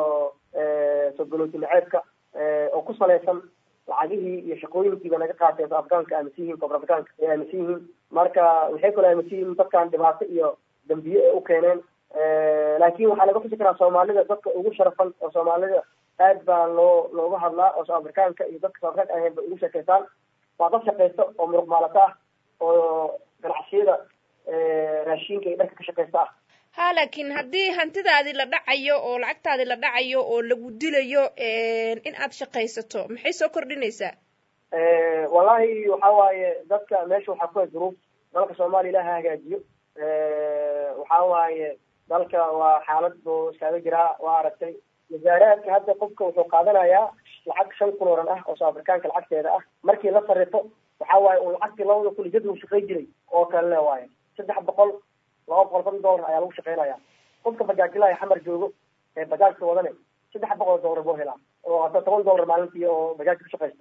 soo galooti naceebka oo ku salaysan lacagihii iyo shaqooyinkiiba naga qaatay afgaanka aaminsan yihiin koonfur afrikaanka ay aaminsan yihiin marka waxay kaloo aaminsan yihiin dadkan dhibaato iyo dambiye ay u keeneen laakiin waxaa laga xusi karaa soomaalida dadka ugu sharafan oo soomaalida aad baa loo looga hadlaa oo South Africaanka iyo dadka South Africa ahayn bay ugu sheekeystaan waa dad shaqeysta oo muruq maalata ah oo ganacsiyada raashinka iyo dharka ka shaqeysta ah ha laakiin haddii hantidaadii la dhacayo oo lacagtaadii la dhacayo oo lagu dilayo in aad shaqaysato maxay soo kordhinaysaa wallahi waxa waaye dadka meesha waxaa ku hay duruuf dalka soomaaliya ilaha hagaajiyo waxa waaye dalka waa xaalad buu iskaga jiraa waa aragtay wasaaraadka hadda qofka wuxuu qaadanayaa lacag shan kun oran ah oo South Africaanka lacagteeda ah markii la sarrifo waxa waaye uu lacagtii labada kun jad uu shaqay jiray oo kale le waaye saddex boqol laba boqol konton dollar ayaa lagu shaqeynayaa qofka bajaajilaya xamar joogo ee bajaajka wadane saddex boqol dollar buu helaa oo hadda toban dollar maalintii oo bajaajka ku shaqeysta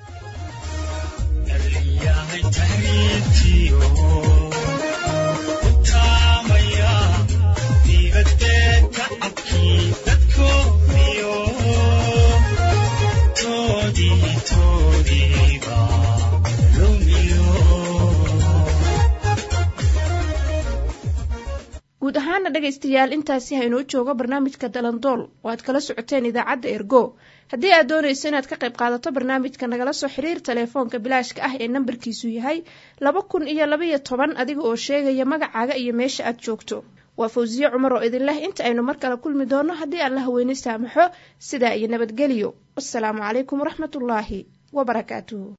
guud ahaana dhegaystayaal intaasi haynoo joogo barnaamijka dalandool oo aad kala socoteen idaacadda ergo haddii aad doonayso inaad ka qayb qaadato barnaamijka nagala soo xiriir telefoonka bilaashka ah ee nambarkiisu yahay laba kun iyo labaiyo toban adiga oo sheegaya magacaaga iyo meesha aad joogto waa fawsiye cumar oo idin leh inta aynu mar kale kulmi doono haddii alla haweyne saamaxo sidaa iyo nabadgelyo wasalaamu calaykum waraxmatullaahi wabarakaatuhu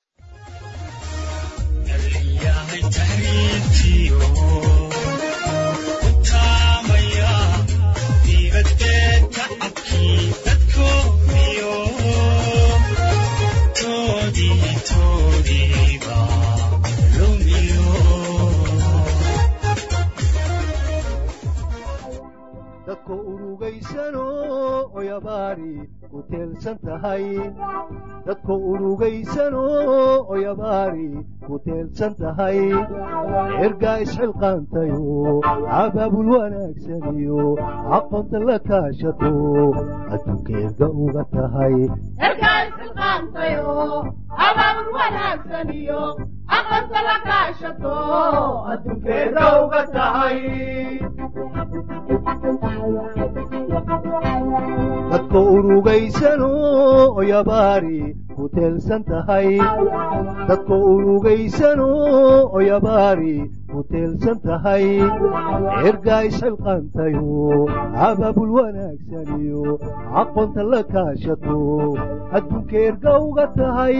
dadku urugaysano oyabaari ku teelsan tahay dadku urugaysano oyabaari ku teelsan tahay ergaa isxilqaantayo abaabul wanaagsaniyo aqoonta la kaashato adduunka erga uga tahay ergaa isxilqaantayo abaabul wanaagsaniyo aqoonta la kaashato adduunka erga uga tahay dadku urugaysano oyabaari ku teelsan tahay dadku urugaysano oyabaari ku teelsan tahay ergaa isxilqaantayo abaabul wanaagsaniyo aqoonta la kaashato adduunka erga uga tahay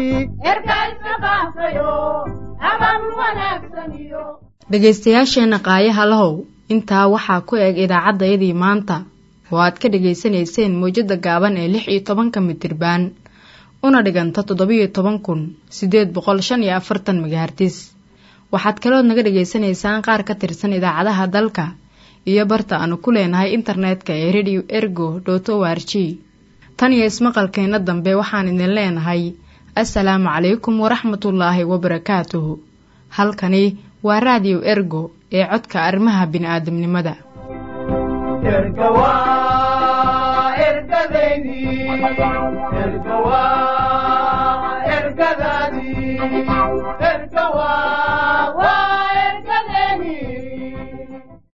dhegaystayaasheenna qaayaha lahow intaa waxaa ku eg idaacaddayadii maanta oo aad ka dhegaysanayseen mawjadda gaaban ee lix iyo tobanka mitirbaan una dhiganta toddobiyo toban kun siddeed boqol shan iyo afartan megahertis waxaad kalood naga dhegaysanaysaan qaar ka tirsan idaacadaha dalka iyo barta aanu ku leenahay internetka ee radio ergo dot o r g tan iyo ismaqalkeenna dambe waxaan idin leenahay assalaamu calaykum waraxmatullaahi wabarakaatuhu halkani waa radio ergo ee codka arrimaha bini'aadamnimada erga waa ergadeydii erga waa